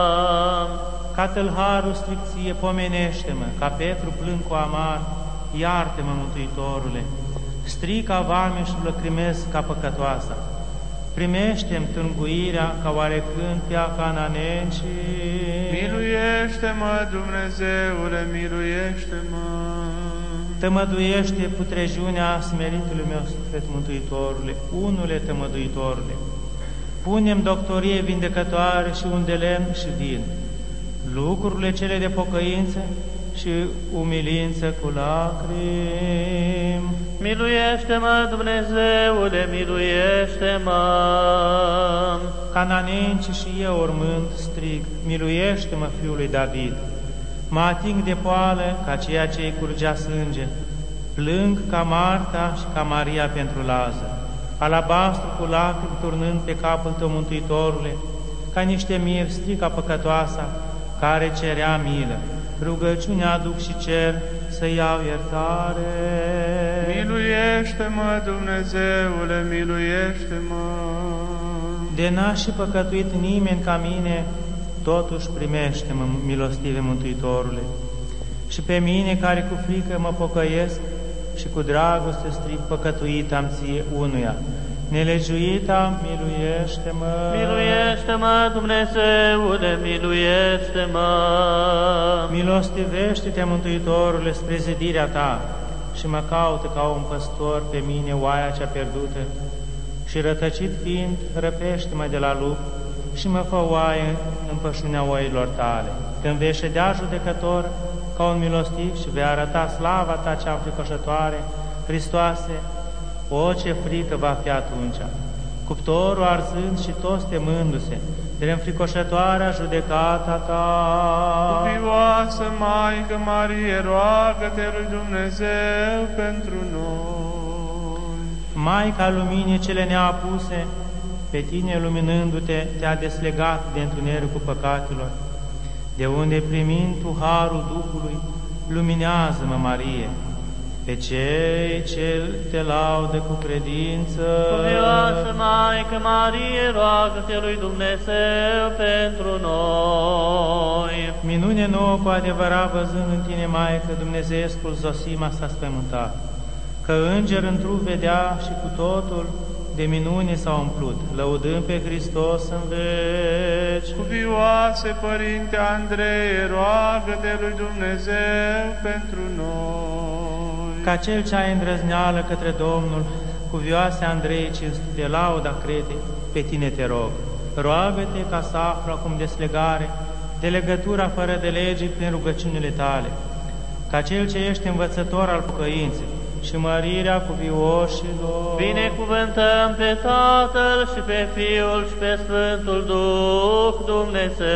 E: Ca tâlharul stricție, pomenește-mă, ca Petru plâng cu amar, iartă-mă, Mântuitorule! Strica vameșul lăcrimez ca păcătoasa, primește-mi tânguirea ca oarecând pe-a cananencii.
D: Miluiește-mă, Dumnezeule, miluiește-mă!
E: Tămăduiește putrejiunea smeritului meu suflet, Mântuitorule, unule tămăduitorule. Pune-mi doctorie vindecătoare și un de lemn și vin, lucrurile cele de pocăință și umilință cu lacrimi.
F: Miluiește-mă, Dumnezeule, miluiește-mă!
E: Cananenci și eu urmând strig, miluiește-mă, fiul lui David. Mă ating de poală ca ceea ce îi curgea sânge, plâng ca Marta și ca Maria pentru Lazar, alabastru cu lacrimi turnând pe capul tău, Mântuitorule, ca niște miri strica păcătoasa, care cerea milă. Rugăciunea aduc și cer să iau iertare.
D: Miluiește-mă, Dumnezeule, miluiește-mă!
E: De n-a și păcătuit nimeni ca mine, totuși primește-mă, milostive Mântuitorule. Și pe mine, care cu frică mă pocăiesc și cu dragoste strig, păcătuit am ție unuia. Nelegiuita, miluiește-mă!
F: Miluiește-mă, Dumnezeule, miluiește-mă!
E: Milostivește-te, Mântuitorule, spre zidirea ta și mă caută ca un păstor pe mine oaia cea pierdută și rătăcit fiind, răpește-mă de la lup și mă fă oaie în pășunea oilor tale. Când vei ședea judecător ca un milostiv și vei arăta slava ta cea înfricoșătoare, Hristoase, o, ce frică va fi atunci! Cuptorul arzând și toți temându-se de înfricoșătoarea judecata ta.
D: Cuvioasă Maică Marie, roagă-te lui Dumnezeu pentru noi.
E: Maica luminii cele neapuse, pe tine luminându-te, te-a deslegat de întunericul păcatelor, de unde primind tu harul Duhului, luminează-mă, Marie, pe cei ce te laudă cu credință.
F: Cuvioasă Maică Marie, roagă-te lui Dumnezeu pentru noi.
E: Minune nouă cu adevărat văzând în tine, Maică, Dumnezeescul Zosima s-a spământat, că înger într-un vedea și cu totul de minune s-a umplut, lăudând pe Hristos în veci.
D: Cuvioase Părinte Andrei, roagă-te lui Dumnezeu pentru noi.
E: Ca cel ce ai îndrăzneală către Domnul, cuvioase Andrei, cinstite lauda crede, pe tine te rog. Roagă-te ca să aflu acum deslegare de legătura fără de lege prin rugăciunile tale, ca cel ce ești învățător al pocăinței și mărirea cuvioșilor.
F: Binecuvântăm pe Tatăl și pe Fiul și pe Sfântul Duh Dumnezeu.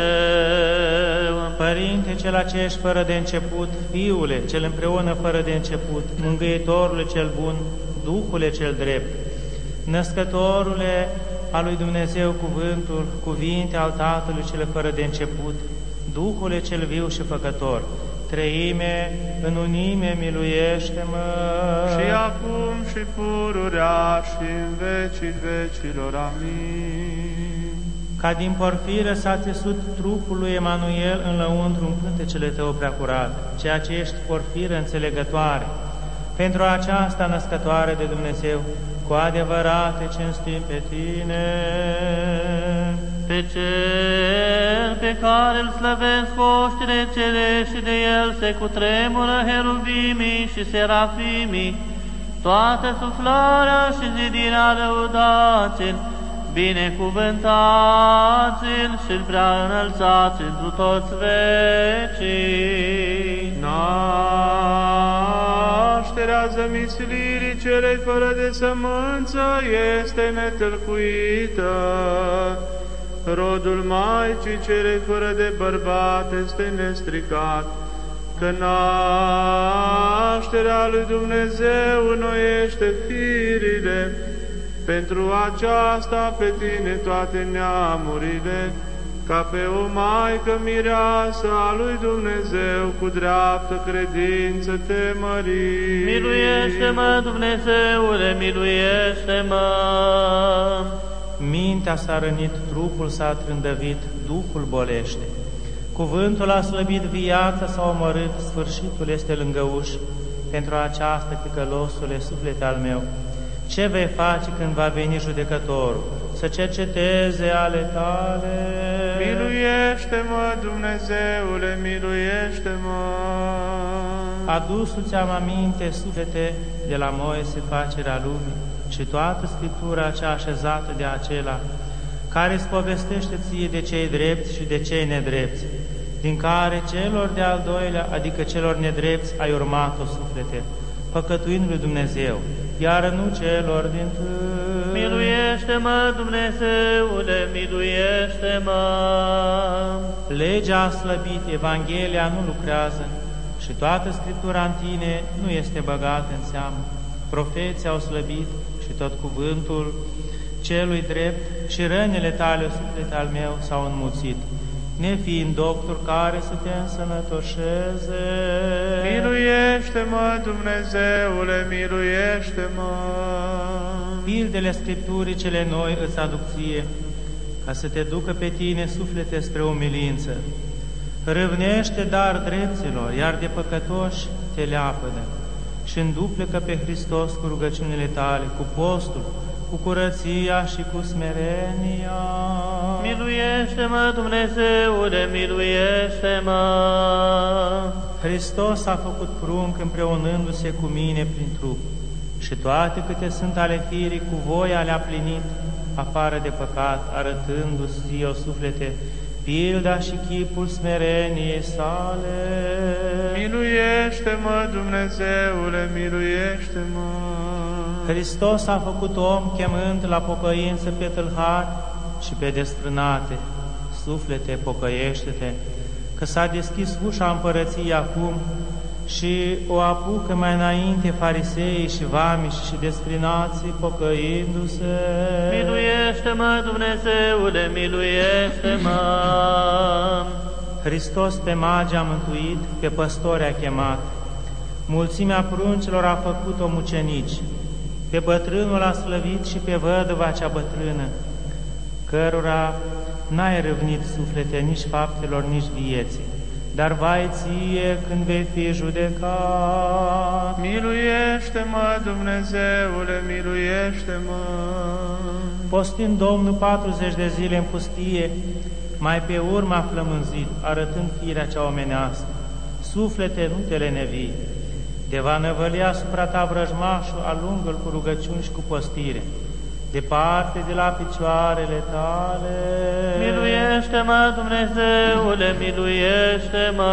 E: Părinte cel acești fără de început, Fiule cel împreună fără de început, Mângâietorule cel bun, Duhule cel drept, Născătorule al lui Dumnezeu cuvântul, cuvinte al Tatălui cel fără de început, Duhule cel viu și făcător, Treime, în unime, miluiește-mă.
D: Și acum și pururea și în vecii vecilor. Amin.
E: Ca din porfiră s-a țesut trupul lui Emanuel în lăuntru în pântecele tău preacurat, ceea ce ești porfiră înțelegătoare. Pentru aceasta născătoare de Dumnezeu, cu adevărat te cinstim pe tine.
F: Pe cel pe care îl slăvesc oștile celești și de el se cutremură heruvimii și serafimii, toată suflarea și zidirea lăudați-l, binecuvântați-l și-l prea înălțați întru toți vecii.
D: Nașterea zămislirii celei fără de sămânță este netâlcuită. Rodul Maicii celei fără de bărbat este nestricat, că nașterea lui Dumnezeu înnoiește firile. Pentru aceasta pe tine toate neamurile, ca pe o Maică mireasă a lui Dumnezeu, cu dreaptă credință te mărim.
F: Miluiește-mă, Dumnezeule, miluiește-mă!
E: Mintea s-a rănit, trupul s-a trândăvit, Duhul bolește. Cuvântul a slăbit, viața s-a omorât, sfârșitul este lângă uși. Pentru aceasta, ticălosule, suflete al meu, ce vei face când va veni judecătorul? Să cerceteze ale tale.
D: Miluiește-mă, Dumnezeule, miluiește-mă!
E: Adus-ți-am aminte, suflete, de la Moise facerea lumii și toată Scriptura cea așezată de acela, care îți povestește ție de cei drepți și de cei nedrepți, din care celor de al doilea, adică celor nedrepți, ai urmat-o, suflete, păcătuind lui Dumnezeu, iar nu celor din tâi.
F: Miluiește-mă, Dumnezeule, miluiește-mă!
E: Legea a slăbit, Evanghelia nu lucrează și toată Scriptura în tine nu este băgată în seamă. Profeții au slăbit și tot cuvântul celui drept și rănile tale, suflete al meu, s-au înmuțit, nefiind doctor care să te însănătoșeze.
D: Miluiește-mă, Dumnezeule, miluiește-mă!
E: Pildele Scripturii cele noi îți aduc ție, ca să te ducă pe tine, suflete, spre umilință. Râvnește dar drepților, iar de păcătoși te leapădă și înduplecă pe Hristos cu rugăciunile tale, cu postul, cu curăția și cu smerenia.
F: Miluiește-mă, Dumnezeule, miluiește-mă!
E: Hristos a făcut prunc împreunându-se cu mine prin trup și toate câte sunt ale firii cu voia le-a plinit, afară de păcat, arătându-ți, o suflete, pilda și chipul smereniei sale.
D: Miluiește-mă, Dumnezeule, miluiește-mă!
E: Hristos a făcut om chemând la pocăință pe tâlhari și pe desfrânate. Suflete, pocăiește-te, că s-a deschis ușa împărăției acum și o apucă mai înainte fariseii și vamiși și desfrânații pocăindu-se.
F: Miluiește-mă, Dumnezeule, miluiește-mă!
E: Hristos pe magi a mântuit, pe păstori a chemat, mulțimea pruncilor a făcut-o mucenici, pe bătrânul a slăvit și pe văduva cea bătrână, cărora n-ai râvnit suflete nici faptelor, nici vieții, dar vai ție când vei fi judecat.
D: Miluiește-mă, Dumnezeule, miluiește-mă!
E: Postind Domnul patruzeci de zile în pustie, mai pe urmă a flămânzit, arătând firea cea omenească. Suflete, nu te lenevi, te va năvăli asupra ta vrăjmașul, alungă-l cu rugăciuni și cu postire, departe de la picioarele tale.
F: Miluiește-mă, Dumnezeule, miluiește-mă!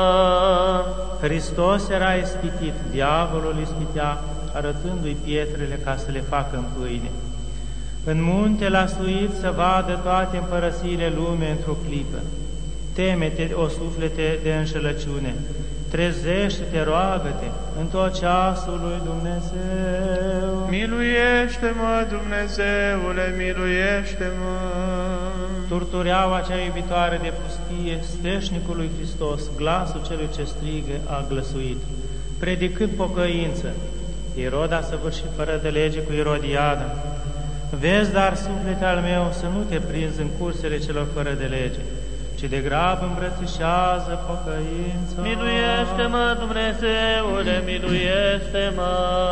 E: Hristos era ispitit, diavolul ispitea, arătându-i pietrele ca să le facă în pâine. În munte l-a suit să vadă toate împărățiile lumii într-o clipă. Teme-te, o suflete, de înșelăciune, trezește-te, roagă-te în tot ceasul lui Dumnezeu.
D: Miluiește-mă, Dumnezeule, miluiește-mă!
E: Turtureaua cea iubitoare de pustie, sfeșnicul lui Hristos, glasul celui ce strigă, a glăsuit, predicând pocăință. Irod a săvârșit fără de lege cu Irodiada. Vezi, dar, suflete al meu, să nu te prinzi în cursele celor fără de lege, ci de grab îmbrățișează pocăința.
F: Miluiește-mă, Dumnezeule, miluiește-mă!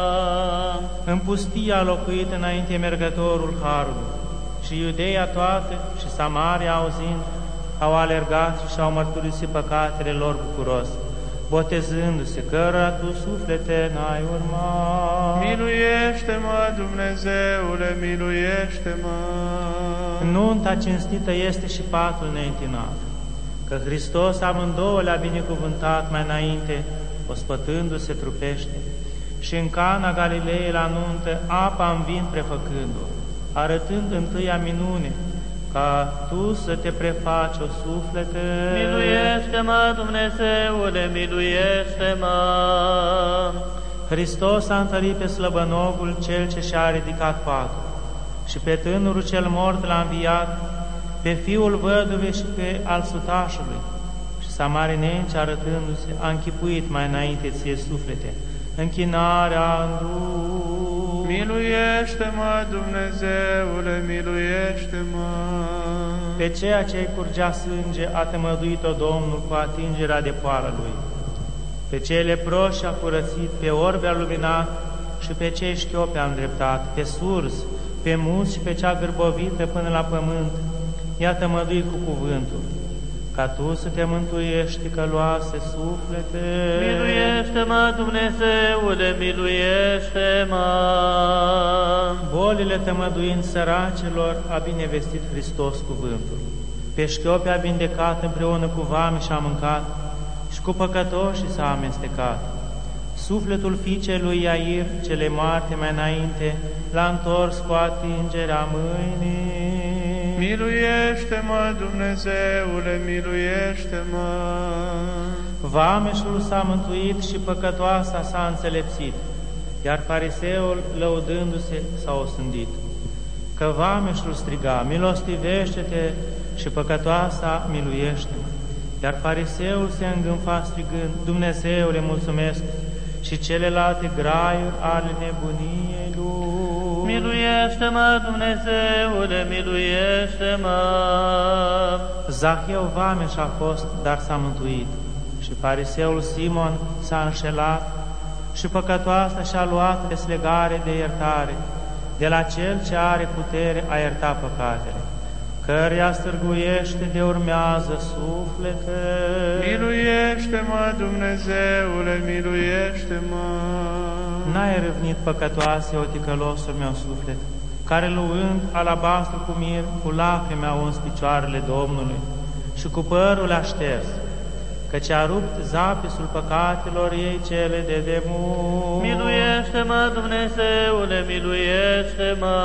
E: În pustia a locuit înainte mergătorul Harului, și Iudeia toată și Samaria, auzind, au alergat și și-au mărturisit păcatele lor bucuros, botezându-se, cărora tu, suflete, n-ai urmat.
D: Miluiește-mă, Dumnezeule, miluiește-mă!
E: Nunta cinstită este și patul neîntinat, că Hristos amândouă le-a binecuvântat mai înainte, ospătându-se trupește, și în Cana Galilei la nuntă, apa în vin prefăcându-o, arătând întâia minune, ca tu să te prefaci, o suflete.
F: Miluiește-mă, Dumnezeule, miluiește-mă!
E: Hristos a întărit pe slăbănogul cel ce și-a ridicat patul și pe tânărul cel mort l-a înviat, pe fiul văduvei și pe al sutașului. Și samarinenci, arătându-se, a închipuit mai înainte ție, suflete, închinarea în Duh.
D: Miluiește-mă, Dumnezeule, miluiește-mă!
E: Pe ceea ce-i curgea sânge a tămăduit-o Domnul cu atingerea de poală Lui. Pe cei leproși a curățit, pe orbi a luminat și pe cei șchiopi a îndreptat, pe surzi, pe muți și pe cea gârbovită până la pământ, i-a tămăduit cu cuvântul, ca tu să te mântuiești, căloase suflete.
F: Miluiește-mă, Dumnezeule, miluiește-mă!
E: Bolile tămăduind săracilor, a binevestit Hristos cuvântul. Pe șchiopi a vindecat, împreună cu vami și-a mâncat, și cu păcătoșii s-a amestecat. Sufletul fiicei lui Iair, cele moarte mai înainte, l-a întors cu atingerea mâinii.
D: Miluiește-mă, Dumnezeule, miluiește-mă!
E: Vameșul s-a mântuit și păcătoasa s-a înțelepțit, iar fariseul, lăudându-se, s-a osândit. Că vameșul striga, milostivește-te, și păcătoasa, miluiește-mă. Iar fariseul se îngânfa strigând, Dumnezeule, mulțumesc, și celelalte graiuri ale nebuniei lui.
F: Miluiește-mă, Dumnezeule, miluiește-mă!
E: Zaheu vameș a fost, dar s-a mântuit, și fariseul Simon s-a înșelat, și păcătoasa și-a luat deslegare de iertare, de la Cel ce are putere a ierta păcatele, căreia stârguiește de urmează suflete.
D: Miluiește-mă, Dumnezeule, miluiește-mă!
E: N-ai râvnit păcătoase, o ticălosul meu suflet, care luând alabastru cu mir, cu lacrimi a uns picioarele Domnului și cu părul a șters, căci a rupt zapisul păcatelor ei cele de demult.
F: Miluiește-mă, Dumnezeule, miluiește-mă!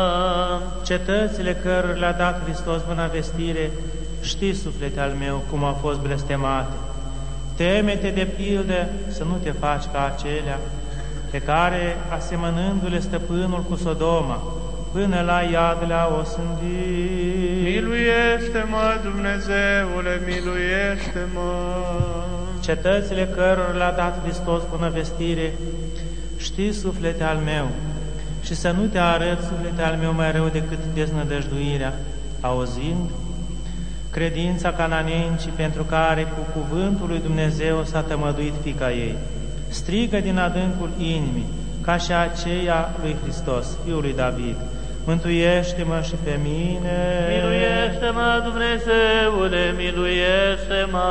E: Cetățile cărora le-a dat Hristos bună vestire, știi, suflete al meu, cum au fost blestemate. Teme-te de pildă să nu te faci ca acelea pe care, asemănându-le stăpânul cu Sodoma, până la iad le-a osândit.
D: Miluiește-mă, Dumnezeule, miluiește-mă!
E: Cetățile cărora le-a dat Hristos bună vestire, știi, suflete al meu, și să nu te arăți, suflete al meu, mai rău decât deznădăjduirea, auzind credința cananeincii pentru care cu cuvântul lui Dumnezeu s-a tămăduit fiica ei. Strigă din adâncul inimii, ca și aceea lui Hristos, Fiul lui David: mântuiește-mă și pe mine!
F: Miluiește-mă, Dumnezeule, miluiește-mă!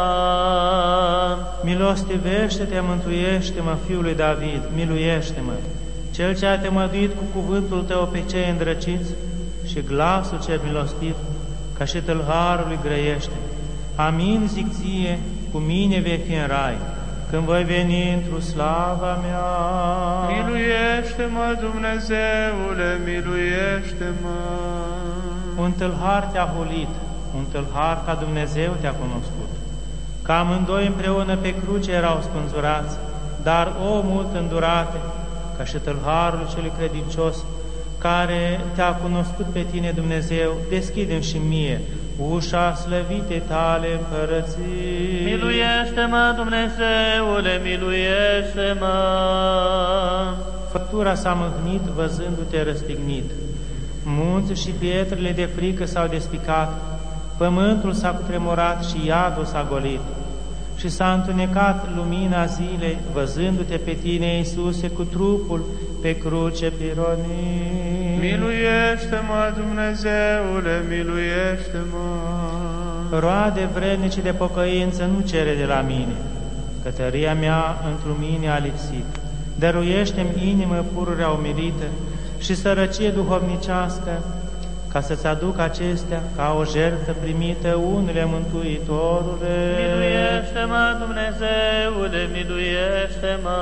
E: Milostivește-te, mântuiește-mă, Fiul lui David, miluiește-mă! Cel ce a temăduit cu cuvântul tău pe cei îndrăciți și glasul cel milostiv, ca și tâlharului grăiește. Amin, zic ție, cu mine vei fi în rai, când voi veni într-o slava mea.
D: Miluiește-mă, Dumnezeule, miluiește-mă!
E: Un tâlhar te-a hulit, un tâlhar ca Dumnezeu te-a cunoscut. Că amândoi împreună pe cruce erau spânzurați, dar o mult îndurate, ca și tâlharul celui credincios, care te-a cunoscut pe tine, Dumnezeu, deschide-mi și mie ușa slăvitei tale împărății.
F: Miluiește-mă, Dumnezeule, miluiește-mă!
E: Făptura s-a mâhnit văzându-te răstignit, munții și pietrele de frică s-au despicat, pământul s-a cutremurat și iadul s-a golit, și s-a întunecat lumina zilei, văzându-te pe tine, Iisuse, cu trupul pe cruce pironit.
D: Miluiește-mă, Dumnezeule, miluiește-mă!
E: Roade vrednice de pocăință nu cere de la mine, că tăria mea într-un mine a lipsit. Dăruiește-mi inimă pururea umilită și sărăcie duhovnicească, ca să-ți aduc acestea ca o jertfă primită unele, Mântuitorule.
F: Miluiește-mă, Dumnezeule, miluiește-mă!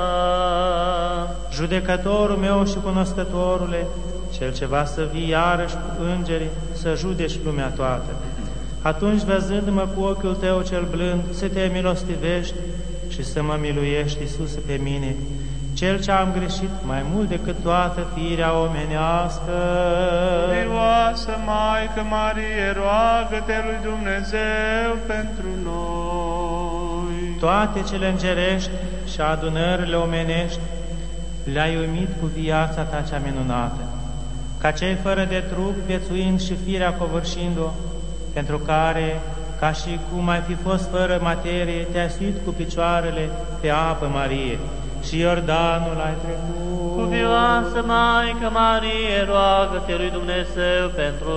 E: Judecătorul meu și cunoscătorule, cel ce va să vii iarăși cu îngerii, să judeci lumea toată. Atunci, văzându-mă cu ochiul tău cel blând, să te milostivești și să mă miluiești, Iisuse, pe mine, cel ce am greșit mai mult decât toată firea omenească.
D: Mioasă Maică Marie, roagă-te lui Dumnezeu pentru noi.
E: Toate cele îngerești și adunările omenești le-ai uimit cu viața ta cea minunată, ca cei fără de trup, viețuind și firea covârșind-o, pentru care, ca și cum ai fi fost fără materie, te-ai suit cu picioarele pe apă, Marie, și Iordanul ai trecut.
F: Cuvioasă Maică Marie, roagă-te lui Dumnezeu pentru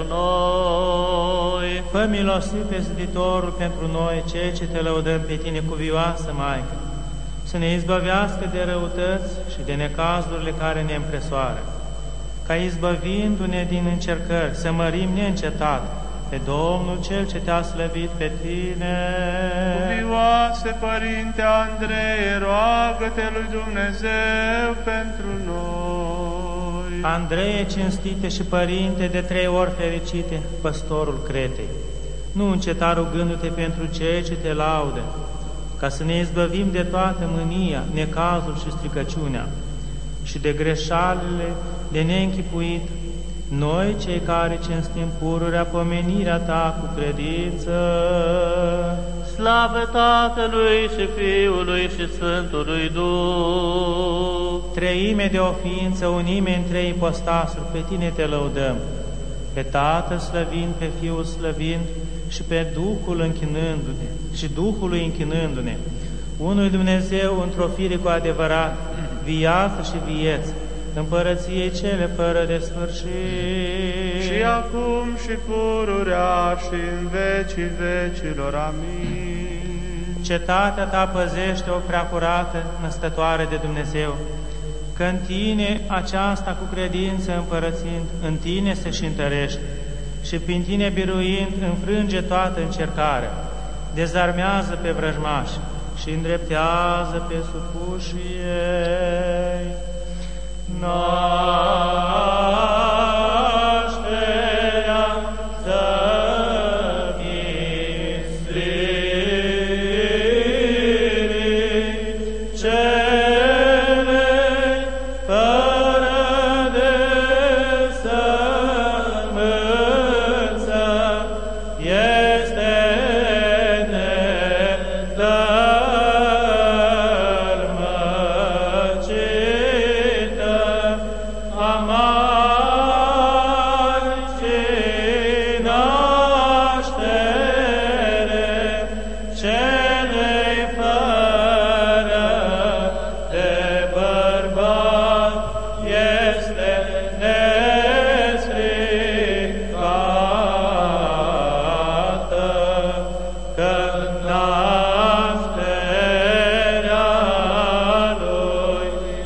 F: noi.
E: Fă milostiv pe Ziditorul pentru noi, cei ce te lăudăm pe tine, cuvioasă Maică, să ne izbăvească de răutăți și de necazurile care ne împresoară, ca izbăvindu-ne din încercări, să mărim neîncetat pe Domnul Cel ce te-a slăvit pe tine.
D: Cuvioase Părinte Andrei, roagă-te lui Dumnezeu pentru noi.
E: Andrei, cinstite și Părinte de trei ori fericite, păstorul Cretei, nu înceta rugându-te pentru cei ce te laudă, ca să ne izbăvim de toată mânia, necazul și stricăciunea și de greșalele de neînchipuit, noi, cei care cinstim pururea pomenirea ta cu credință.
F: Slavă Tatălui și Fiului și Sfântului Duh!
E: Treime de o ființă, unime în trei ipostasuri, pe tine te lăudăm, pe Tatăl slăvind, pe Fiul slăvind și pe Duhul închinându-ne și Duhului închinându-ne, unui Dumnezeu într-o fire cu adevărat, viață și vieță, împărăției cele fără de sfârșit.
D: Și acum și pururea și în vecii vecilor. Amin.
E: Cetatea ta păzește-o prea curată, năstătoare de Dumnezeu, că în tine aceasta cu credință împărățind, în tine se și întărește și prin tine biruind înfrânge toată încercarea, dezarmează pe vrăjmași și îndreptează pe supușii ei. Nașterea zămislirii celei fără de sămânță este nedărmăcită, amar și naștere celei fără de bărbat este nestricată, că nașterea lui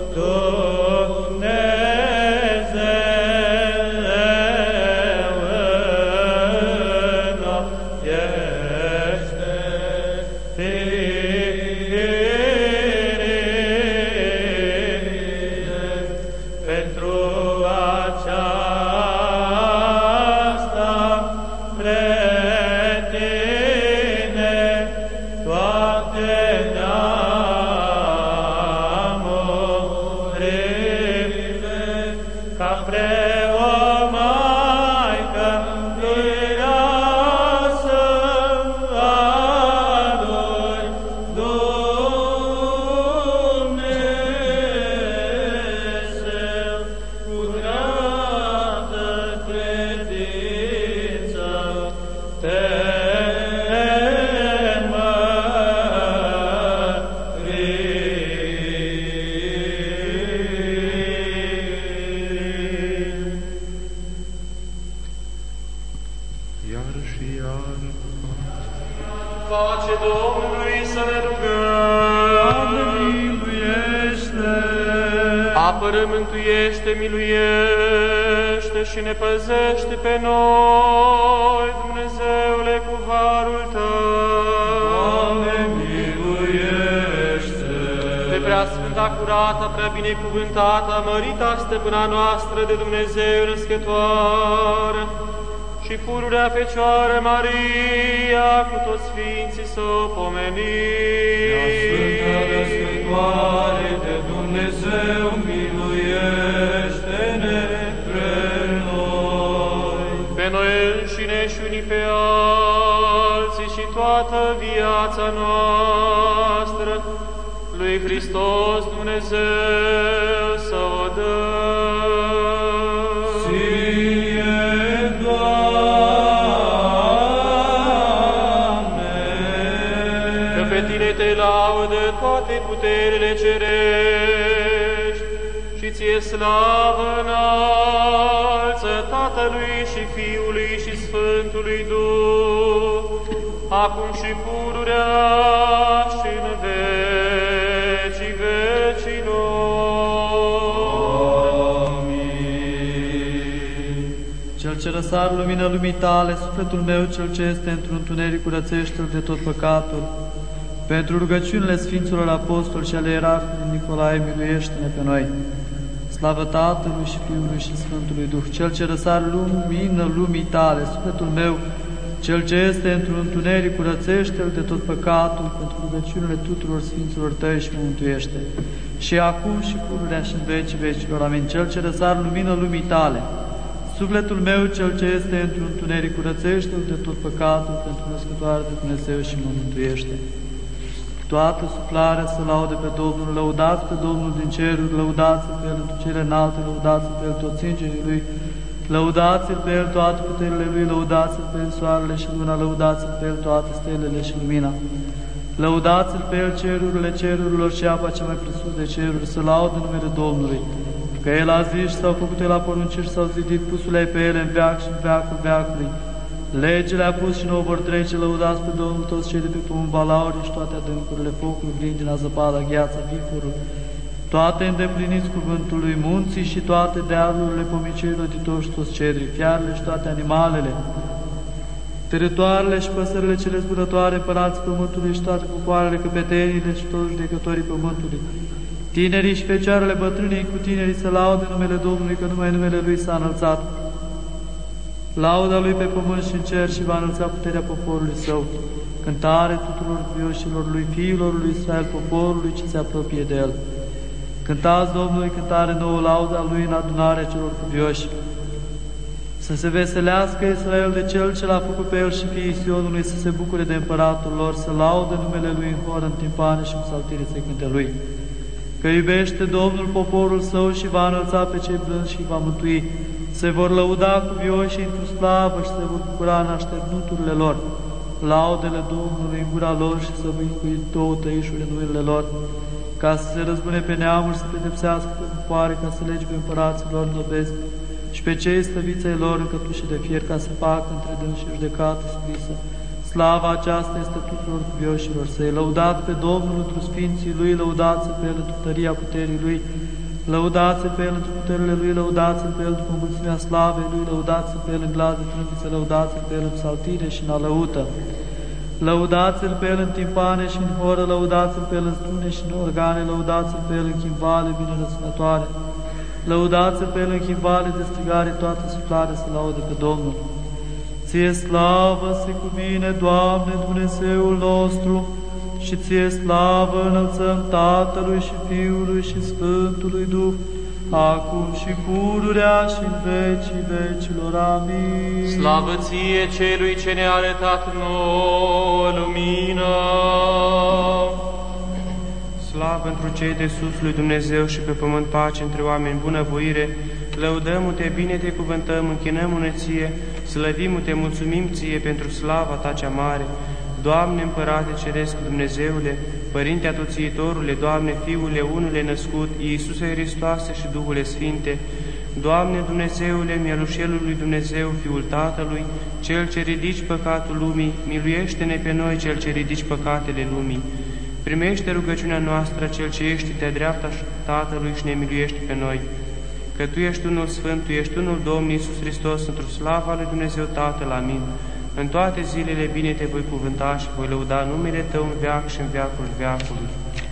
E: Dumnezeu este firire. Pentru aceasta pretine toate neamurile, ca preo Maică mireasă a lui Dumnezeu, curată credință te mărim.
D: Iar și iar.
A: Pace Domnului să ne rugăm. Doamne, miluiește!
D: Apără, mântuiește, miluiește și ne păzește pe noi, Dumnezeule, cu harul Tău.
A: Doamne, miluiește!
D: Pe preasfânta, curată, prea binecuvântată, mărita stăpâna noastră de Dumnezeu născătoare și pururea Fecioară Maria, cu toți Sfinții să o pomenim.
A: Ea Sfântă Născătoare de Dumnezeu, miluiește-ne pre noi.
D: Pe noi înșine și unii pe alții și toată viața noastră, lui Hristos Dumnezeu să o dăm.
A: Ție, Doamne!
D: Că pe Tine te laudă toate puterile cerești și Ție slavă înalță Tatălui și Fiului și Sfântului Duh, acum și pururea și în vecii vecilor.
A: Amin.
C: Cel ce răsar lumina lumii tale, sufletul meu cel ce este într-un întuneric, curățește-l de tot păcatul. Pentru rugăciunile Sfinților Apostoli și ale Ierarhului Nicolae, miluiește-ne pe noi. Slavă Tatălui și Fiului și Sfântului Duh, Cel ce răsar lumină lumii tale, sufletul meu, Cel ce este într-un întuneric, curățește-l de tot păcatul, pentru rugăciunile tuturor Sfinților Tăi și mă mântuiește. Și acum și pururea și în vecii vecilor. Amin. Cel ce răsar lumină lumii tale, sufletul meu, Cel ce este într-un întuneric, curățește-l de tot păcatul, pentru născătoare de Dumnezeu și mă mântuiește. Toată suflarea să laude pe Domnul, lăudați pe Domnul din ceruri, lăudați-l pe El într cele înalte, lăudați-l pe El toți îngerii Lui, lăudați-l pe El toate puterile Lui, lăudați-l pe El soarele și luna, lăudați-l pe El toate stelele și lumina. Lăudați-l pe El cerurile cerurilor și apa cea mai presus de ceruri, să laudă numele Domnului,
A: Că El a zis și s-au făcut El a poruncit și s-au zidit, pusul pe ele în veac și în veacul veacului. Legile a pus și nu vor trece, lăudați pe Domnul toți cei de pe pământ, balaurii și toate adâncurile, focul, grindina, zăpada, gheața, viforul, toate îndepliniți cuvântul lui, munții și toate dealurile, pomicei roditori și toți cedrii, fiarele și toate animalele, târătoarele și păsările cele zburătoare, împărații pământului și toate popoarele, căpetenile și toți judecătorii pământului, tinerii și fecioarele, bătrânii cu tinerii să laude numele Domnului, că numai numele Lui s-a înălțat. Lauda Lui pe pământ și în cer și va înălța puterea poporului Său. Cântare tuturor cuvioșilor Lui, fiilor Lui Israel, poporului ce se apropie de El. Cântați Domnului cântare nouă, lauda Lui în adunarea celor cuvioși. Să se veselească Israel de Cel ce l-a făcut pe El și fiii Sionului, să se bucure de împăratul lor, să laudă numele Lui în hor, în timpane și cu saltire să cânte Lui. Că iubește Domnul poporul Său și va înălța pe cei blânzi și va mântui. Se vor lăuda cuvioșii într-o slavă și se vor bucura în așternuturile lor. Laudele Domnului în gura lor și să vâncui două tăișuri în numele lor, ca să se răzbune pe neamuri, să pedepsească pe popoare, ca să lege pe împărații lor nobezi și pe cei slăviți ai lor în cătușe de fier, ca să facă între dâns și judecată scrisă. Slava aceasta este tuturor cuvioșilor. Să-i lăudați pe Domnul într-o sfinții Lui, lăudați pe El într-o tăria puterii Lui, lăudați pe El într-o puterile Lui, lăudați pe El după mulțimea slavei Lui, lăudați pe El în glas de trâmbiță, lăudați pe El în psaltire și în alăută, lăudați-L pe El în timpane și în horă, lăudați-L pe El în strune și în organe, lăudați-L pe El în chimbale bine răsunătoare, lăudați-L pe El în chimbale de strigare, toată suflare să laude pe Domnul. Ție slavă se cuvine, Doamne, Dumnezeul nostru, și Ție slavă înălțăm Tatălui și Fiului și Sfântului Duh, acum și pururea și în vecii vecilor. Amin.
G: Slavă Ție, Celui ce ne-a arătat nouă lumină!
D: Slavă întru cei de sus lui Dumnezeu și pe pământ pace între oameni bunăvoire, lăudăm-te, bine te cuvântăm, închinăm-ne Ție, slăvim-te, mulțumim Ție pentru slava Ta cea mare. Doamne, Împărate Ceresc, Dumnezeule, Părinte Atoțiitorule, Doamne, Fiule, Unule născut, Iisuse Hristoase și Duhule Sfinte, Doamne, Dumnezeule, Mielușelul lui Dumnezeu, Fiul Tatălui, Cel ce ridici păcatul lumii, miluiește-ne pe noi, Cel ce ridici păcatele lumii. Primește rugăciunea noastră, Cel ce ești de-a dreapta Tatălui și ne miluiește pe noi. Că Tu ești unul Sfânt, Tu ești unul Domn Iisus Hristos, într-o slava lui Dumnezeu Tatăl. Amin. În toate zilele bine Te voi cuvânta și voi lăuda numele Tău în veac și în veacul veacului.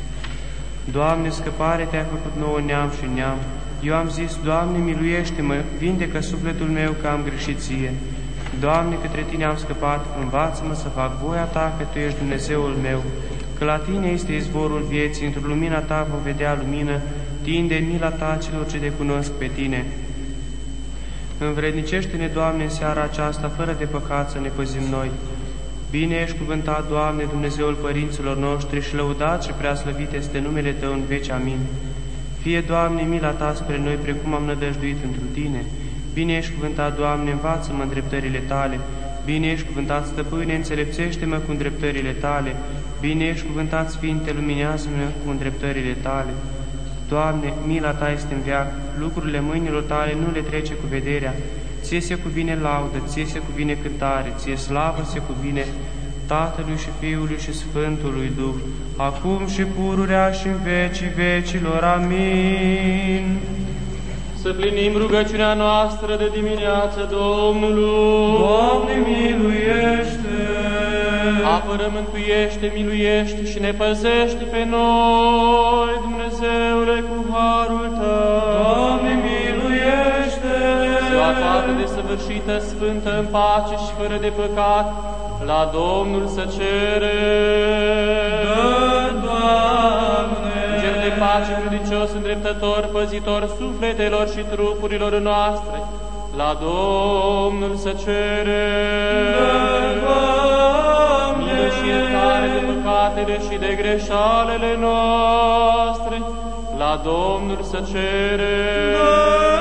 D: Doamne, scăpare Te-ai făcut nouă neam și neam. Eu am zis, Doamne, miluiește-mă, vindecă sufletul meu că am greșit Ție. Doamne, către Tine am scăpat, învață-mă să fac voia Ta, că Tu ești Dumnezeul meu, că la Tine este izvorul vieții, într-o lumina Ta vom vedea lumină, tinde mila Ta celor ce Te cunosc pe Tine. Învrednicește-ne, Doamne, în seara aceasta, fără de păcat să ne păzim noi. Bine ești cuvântat, Doamne, Dumnezeul părinților noștri și lăudat și preaslăvit este numele Tău în veci. Amin. Fie, Doamne, mila Ta spre noi, precum am nădăjduit întru Tine. Bine ești cuvântat, Doamne, învață-mă în dreptările Tale. Bine ești cuvântat, Stăpâne, înțelepțește-mă cu îndreptările Tale. Bine ești cuvântat, Sfinte, luminează-mă cu îndreptările Tale. Doamne, mila Ta este în veac, lucrurile mâinilor Tale nu le trece cu vederea. Ție se cuvine laudă, Ție se cuvine cântare, Ție slavă se cuvine Tatălui și Fiului și Sfântului Duh, acum și pururea și în vecii vecilor. Amin.
G: Să plinim rugăciunea noastră de dimineață Domnului.
A: Doamne, miluiește!
G: Apără, mântuiește, miluiește și ne păzește pe noi, Dumnezeule, cu harul Tău.
A: Doamne, miluiește!
G: Ziua toată desăvârșită, sfântă, în pace și fără de păcat, la Domnul să cere.
A: Dă, Doamne!
G: Înger de pace, credincios, îndreptător, păzitor sufletelor și trupurilor noastre, la Domnul să cere.
A: Dă, Doamne!
G: Milă și iertare de păcatele și de greșalele noastre, la Domnul să cere.
A: Dă,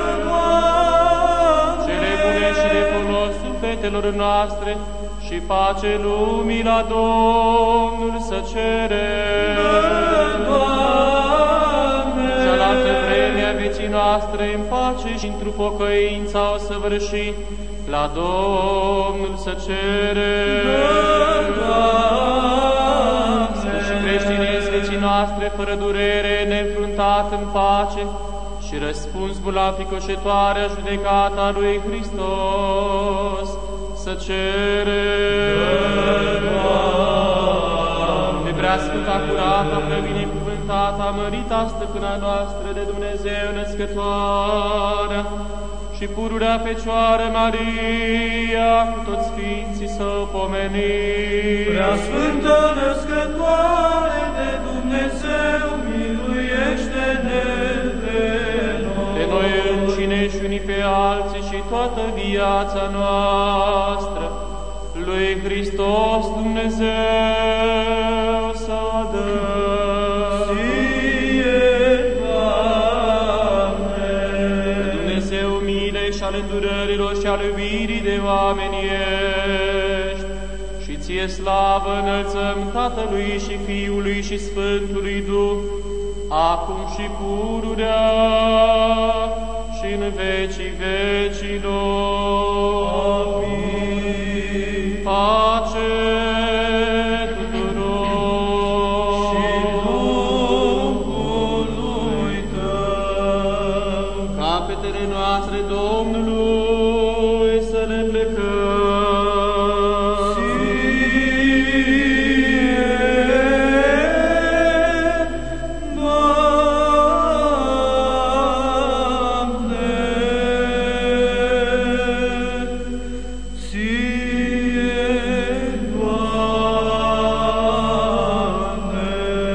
A: Doamne!
G: Cele bune și de folos sufletelor noastre și pace lumii, la Domnul să cere.
A: Dă, Doamne!
G: Cealaltă vreme a vieții noastre noastre în pace și într-o pocăință o săvârși, la Domnul să cerem. Să și creștinezi vieții noastre fără durere, neînfruntat în pace, și răspunsul la fricoșătoarea judecata lui Hristos să cerem. De preasfânta, curata, previnecuvântata, mărita stăpâna noastră de Dumnezeu născătoarea și pururea Fecioară Maria, cu toți sfinții să o pomenim.
A: Preasfântă născătoare de Dumnezeu, miluiește-ne pe noi.
G: De noi înșine și unii pe alții și toată viața noastră, lui Hristos Dumnezeu să o dăm.
A: Ție, Doamne!
G: Dumnezeu milei și al îndurărilor și al iubirii de oameni ești, și ție slavă înălțăm Tatălui și Fiului și Sfântului Duh, acum și pururea și în vecii vecilor.
A: Amin.
G: Pace tuturor.
A: Și Duhului Tău.
G: Capetele noastre Domnului să le plecăm.
A: Ție, Doamne, ție, Doamne.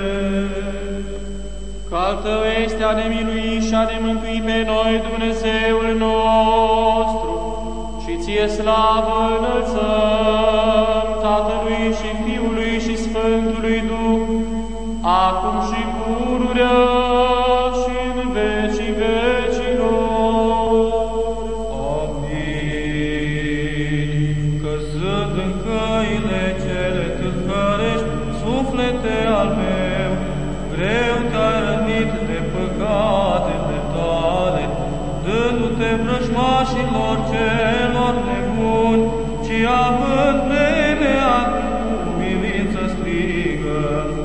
G: Că al Tău este a ne milui și a ne mântui pe noi, Dumnezeul nostru, și ție slavă înălțăm Tatălui și Fiului și Sfântului Duh, acum și pururea și în vecii vecilor.
A: Amin. Căzând în căile cele tâlhărești, suflete al meu, greu te-ai rănit de păcatele tale, dându-te vrăjmașilor celor nebuni, ci având vremea cu umilință strigă.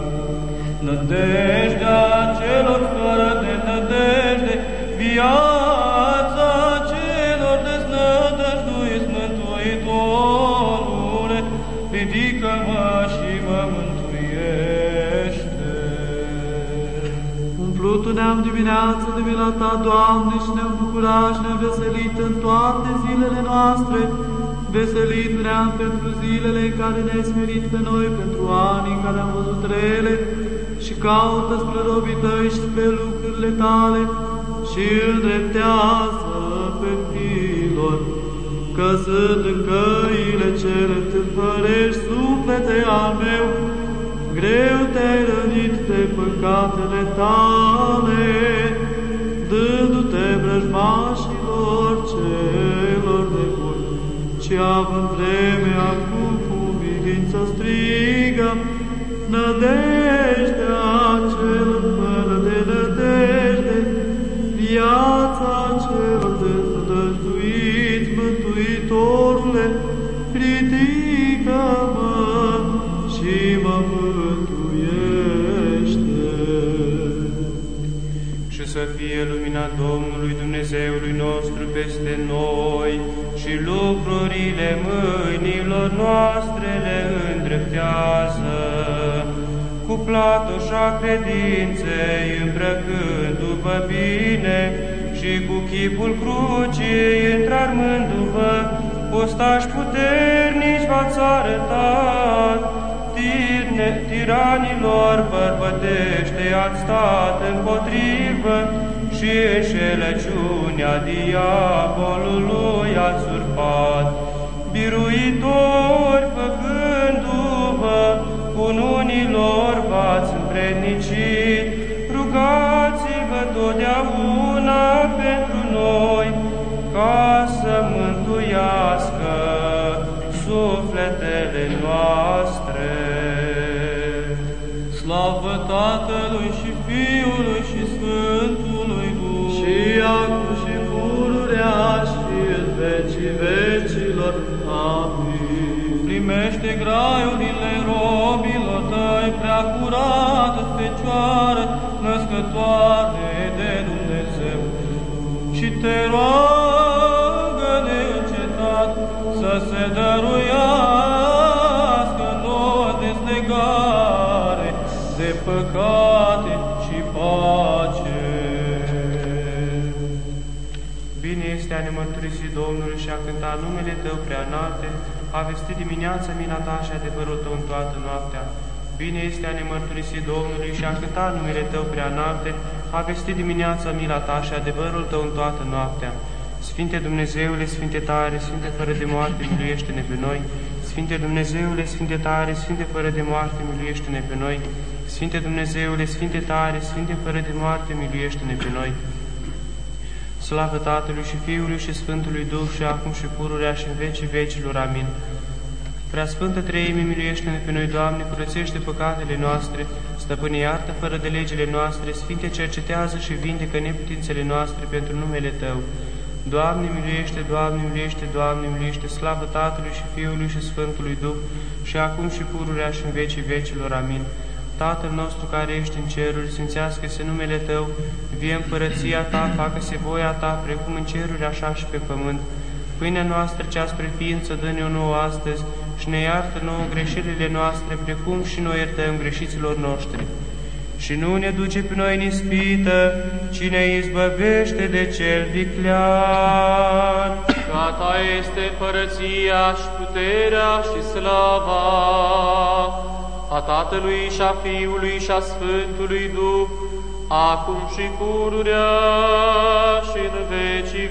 A: Nădejdea celor fără de nădejde, viața celor deznădăjduiți, Mântuitorule, ridică-mă și mă mântuiește.
H: Umplut ne-am dimineață de mila Ta, Doamne, și ne-am bucurat și ne-am veselit în toate zilele noastre. Veselit ne-am pentru zilele în care ne-ai smerit pe noi, pentru anii în care am văzut rele, și caută spre robii Tăi și spre lucrurile Tale, și îndreptează pe fiilor. Căzând în căile cele tâlhărești, suflete al meu, greu te-ai rănit de păcatele Tale, dându-te vrăjmașilor celor nebuni, ci având vremea cu umilință strigă, nădejdea celor fără de nădejde, viața celor deznădăjduiți, Mântuitorule, ridică-mă și mă mântuiește.
E: Și să fie lumina Domnului Dumnezeului nostru peste noi și lucrurile mâinilor noastre le îndreptează, cu platoșa credinței îmbrăcând după bine și cu chipul crucii întrarmându-vă, ostași puternici v-ați arătat, tirne, tiranilor bărbătește ați stat împotrivă și înșelăciunea diavolului ați urpat, biruitori făcându-vă, ununilor v-ați împrednicit, rugați-vă totdeauna pentru noi, ca să mântuiască sufletele noastre.
A: Slavă Tatălui și Fiului și Sfântului Duh,
H: Și acum și pururea și în vecii vecilor. Amin.
G: Primește graiurile robilor tăi, prea curată Fecioară, născătoare de Dumnezeu, și te roagă neîncetat să se dăruiască nouă dezlegare de păcate și pace.
D: Bine este a ne mărturisi Domnului și a cânta numele Tău prea înalte, a vesti dimineața mila Ta și adevărul Tău în toată noaptea. Bine este a ne mărturisi Domnului și a cânta numele Tău prea înalte, a vesti dimineața mila Ta și adevărul Tău în toată noaptea. Sfinte Dumnezeule, Sfinte tare, Sfinte fără de moarte, miluiește-ne pe noi. Sfinte Dumnezeule, Sfinte tare, Sfinte fără de moarte, miluiește-ne pe noi. Sfinte Dumnezeule, Sfinte tare, Sfinte fără de moarte, miluiește-ne pe noi. Slavă Tatălui și Fiului și Sfântului Duh și acum și pururea și în vecii vecilor. Amin. Preasfântă Treime, miluiește-ne pe noi, Doamne, curățește păcatele noastre, stăpâne, iartă fără de legile noastre, Sfinte, cercetează și vindecă neputințele noastre pentru numele Tău. Doamne, miluiește, Doamne, miluiește, Doamne, miluiește, slavă Tatălui și Fiului și Sfântului Duh și acum și pururea și în vecii vecilor. Amin. Tatăl nostru care ești în ceruri, sfințească-se numele Tău, vie împărăția Ta, facă-se voia Ta, precum în ceruri, așa și pe pământ. Pâinea noastră cea spre ființă dă-ne-o nouă astăzi și ne iartă nouă greșelile noastre, precum și noi iertăm greșiților noștri. Și nu ne duce pe noi în ispită, ci ne izbăvește de cel viclean.
G: Ca Ta este împărăția și puterea și slava a Tatălui și a Fiului și a Sfântului Duh, acum și pururea și în vecii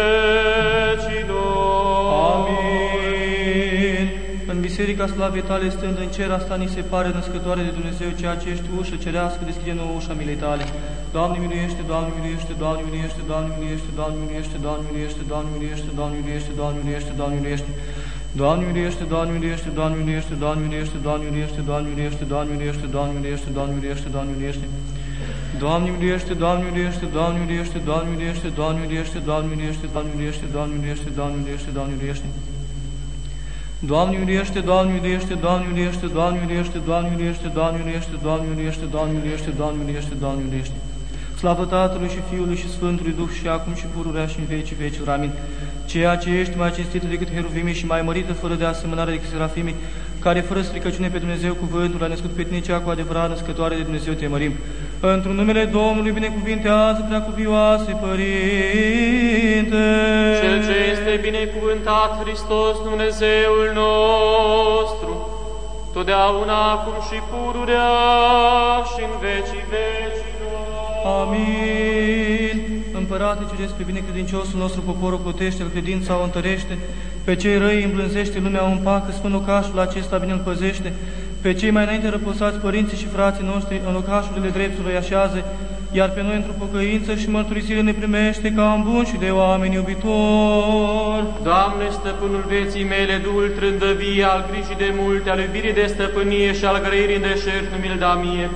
G: vecilor.
I: Amin. În biserica slavei Tale, stând în cer, asta ni se pare născătoare de Dumnezeu, ceea ce ești ușă cerească, deschide nouă ușa milei Tale. Doamne miluiește, Doamne miluiește, Doamne miluiește, Doamne miluiește, Doamne miluiește, Doamne miluiește, Doamne miluiește, Doamne miluiește, Doamne miluiește, Doamne miluiește. Doamne miluiește, Doamne miluiește, Doamne miluiește, Doamne miluiește, Doamne miluiește, Doamne miluiește, Doamne miluiește, Doamne miluiește, Doamne miluiește, Doamne miluiește. Doamne miluiește, Doamne miluiește, Doamne miluiește, Doamne miluiește, Doamne miluiește, Doamne miluiește, Doamne miluiește, Doamne miluiește, Doamne miluiește, Doamne miluiește. Doamne miluiește, Doamne miluiește, Doamne miluiește, Doamne miluiește, Doamne miluiește, Doamne miluiește, Doamne miluiește, Doamne miluiește, Doamne miluiește, Doamne miluiește. Slavă Tatălui și Fiului și Sfântului Duh și acum și pururea și în vecii vecilor. Amin. Ceea ce ești mai cinstită decât heruvimii și mai mărită fără de asemănare decât serafimii, care fără stricăciune pe Dumnezeu cuvântul a născut pe tine cea cu adevărat născătoare de Dumnezeu, te mărim. Într-un numele Domnului binecuvintează, preacuvioase Părinte.
G: Cel ce este binecuvântat Hristos Dumnezeul nostru, totdeauna acum și pururea și în vecii vecilor.
I: Amin. Împărate, ce despre binecredinciosul nostru popor o plotește-l, credința o întărește, pe cei răi îmblânzește, lumea o împacă, spun locașul acesta bine îl păzește, pe cei mai înainte răposați părinții și frații noștri în locașurile dreptului îi așează, iar pe noi într-o pocăință și mărturisire ne primește ca un bun și de oameni iubitor.
G: Doamne, stăpânul vieții mele, Duhul trândăvie, al grijii de multe, al iubirii de stăpânie și al grăirii în deșert, nu mi-l da mie.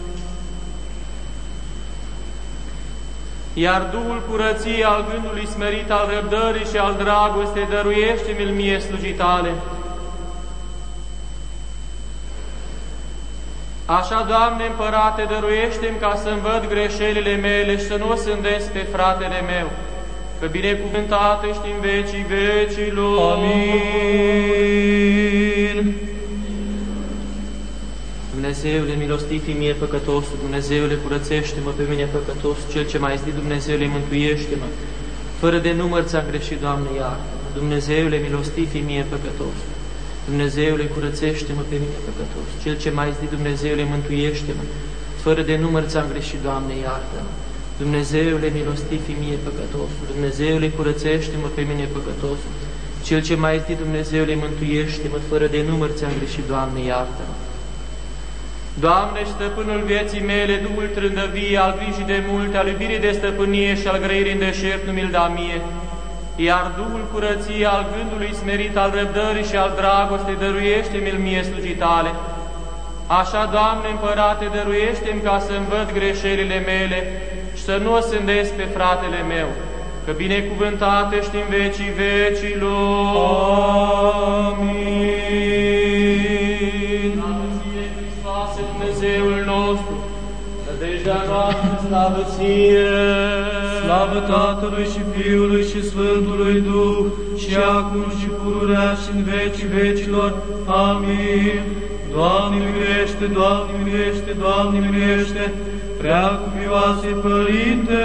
G: Iar Duhul curăției, al gândului smerit, al răbdării și al dragostei, dăruiește-mi-l mie slujitale. Așa, Doamne Împărate, dăruiește-mi ca să-mi văd greșelile mele și să nu o sândesc pe fratele meu, că binecuvântat ești în vecii vecilor.
I: Amin.
B: Dumnezeule, milostivi mie păcătosul, Dumnezeule, curățește-mă pe mine păcătosul, cel ce mai zis, Dumnezeule, mântuiește-mă. Fără de număr ți-am greșit, Doamne, iartă-mă. Dumnezeule, milostivi mie păcătosul, Dumnezeule, curățește-mă pe mine păcătosul, cel ce mai zis, Dumnezeule, mântuiește-mă. Fără de număr ți-am greșit, Doamne, iartă-mă. Dumnezeule, milostivi mie păcătosul, Dumnezeule, curățește-mă pe mine păcătosul, cel ce mai zis, Dumnezeule, mântuiește-mă. Fără de număr ți-am greșit, Doamne, iartă-mă.
G: Doamne, stăpânul vieții mele, Duhul trândăvie, al grijii de multe, al iubirii de stăpânie și al grăirii în deșert, nu mi-l da mie. Iar Duhul curăției, al gândului smerit, al răbdării și al dragostei, dăruiește-mi-l mie slujitale. Așa, Doamne Împărate, dăruiește-mi ca să-mi văd greșelile mele și să nu o sândesc pe fratele meu, că binecuvântat ești în vecii vecilor.
I: Amin.
G: Slavă ție, Hristoase, Dumnezeul nostru, nădejdea noastră, slavă ție.
H: Slavă Tatălui și Fiului și Sfântului Duh, și acum și pururea și în vecii vecilor. Amin. Doamne miluiește, Doamne miluiește, Doamne miluiește, Preacuvioase Părinte,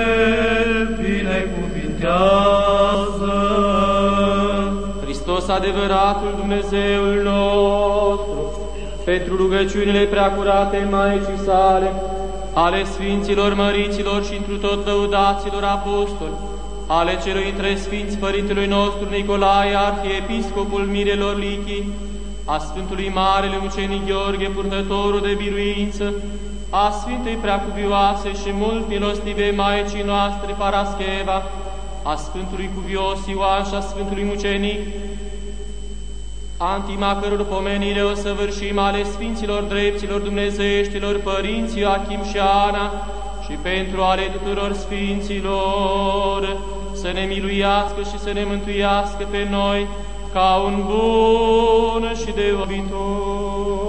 H: binecuvintează.
G: Hristos, adevăratul Dumnezeul nostru, pentru rugăciunile preacurate Maicii sale, ale Sfinților Măriților și întru tot lăudaților apostoli, ale celui între Sfinți Părintelui nostru Nicolae, Arhiepiscopul Mirelor Lichii, a Sfântului Marele Mucenic Gheorghe, purtătorul de biruință, a Sfintei Preacuvioase și mult milostive Maicii noastre Parascheva, a Sfântului Cuvios Ioan și a Sfântului Mucenic, antima căror pomenire o săvârșim, ale Sfinților Drepților Dumnezeieștilor Părinții Joachim și Ana, și pentru ale tuturor Sfinților, să ne miluiască și să ne mântuiască pe noi, ca un bun și de iubitor.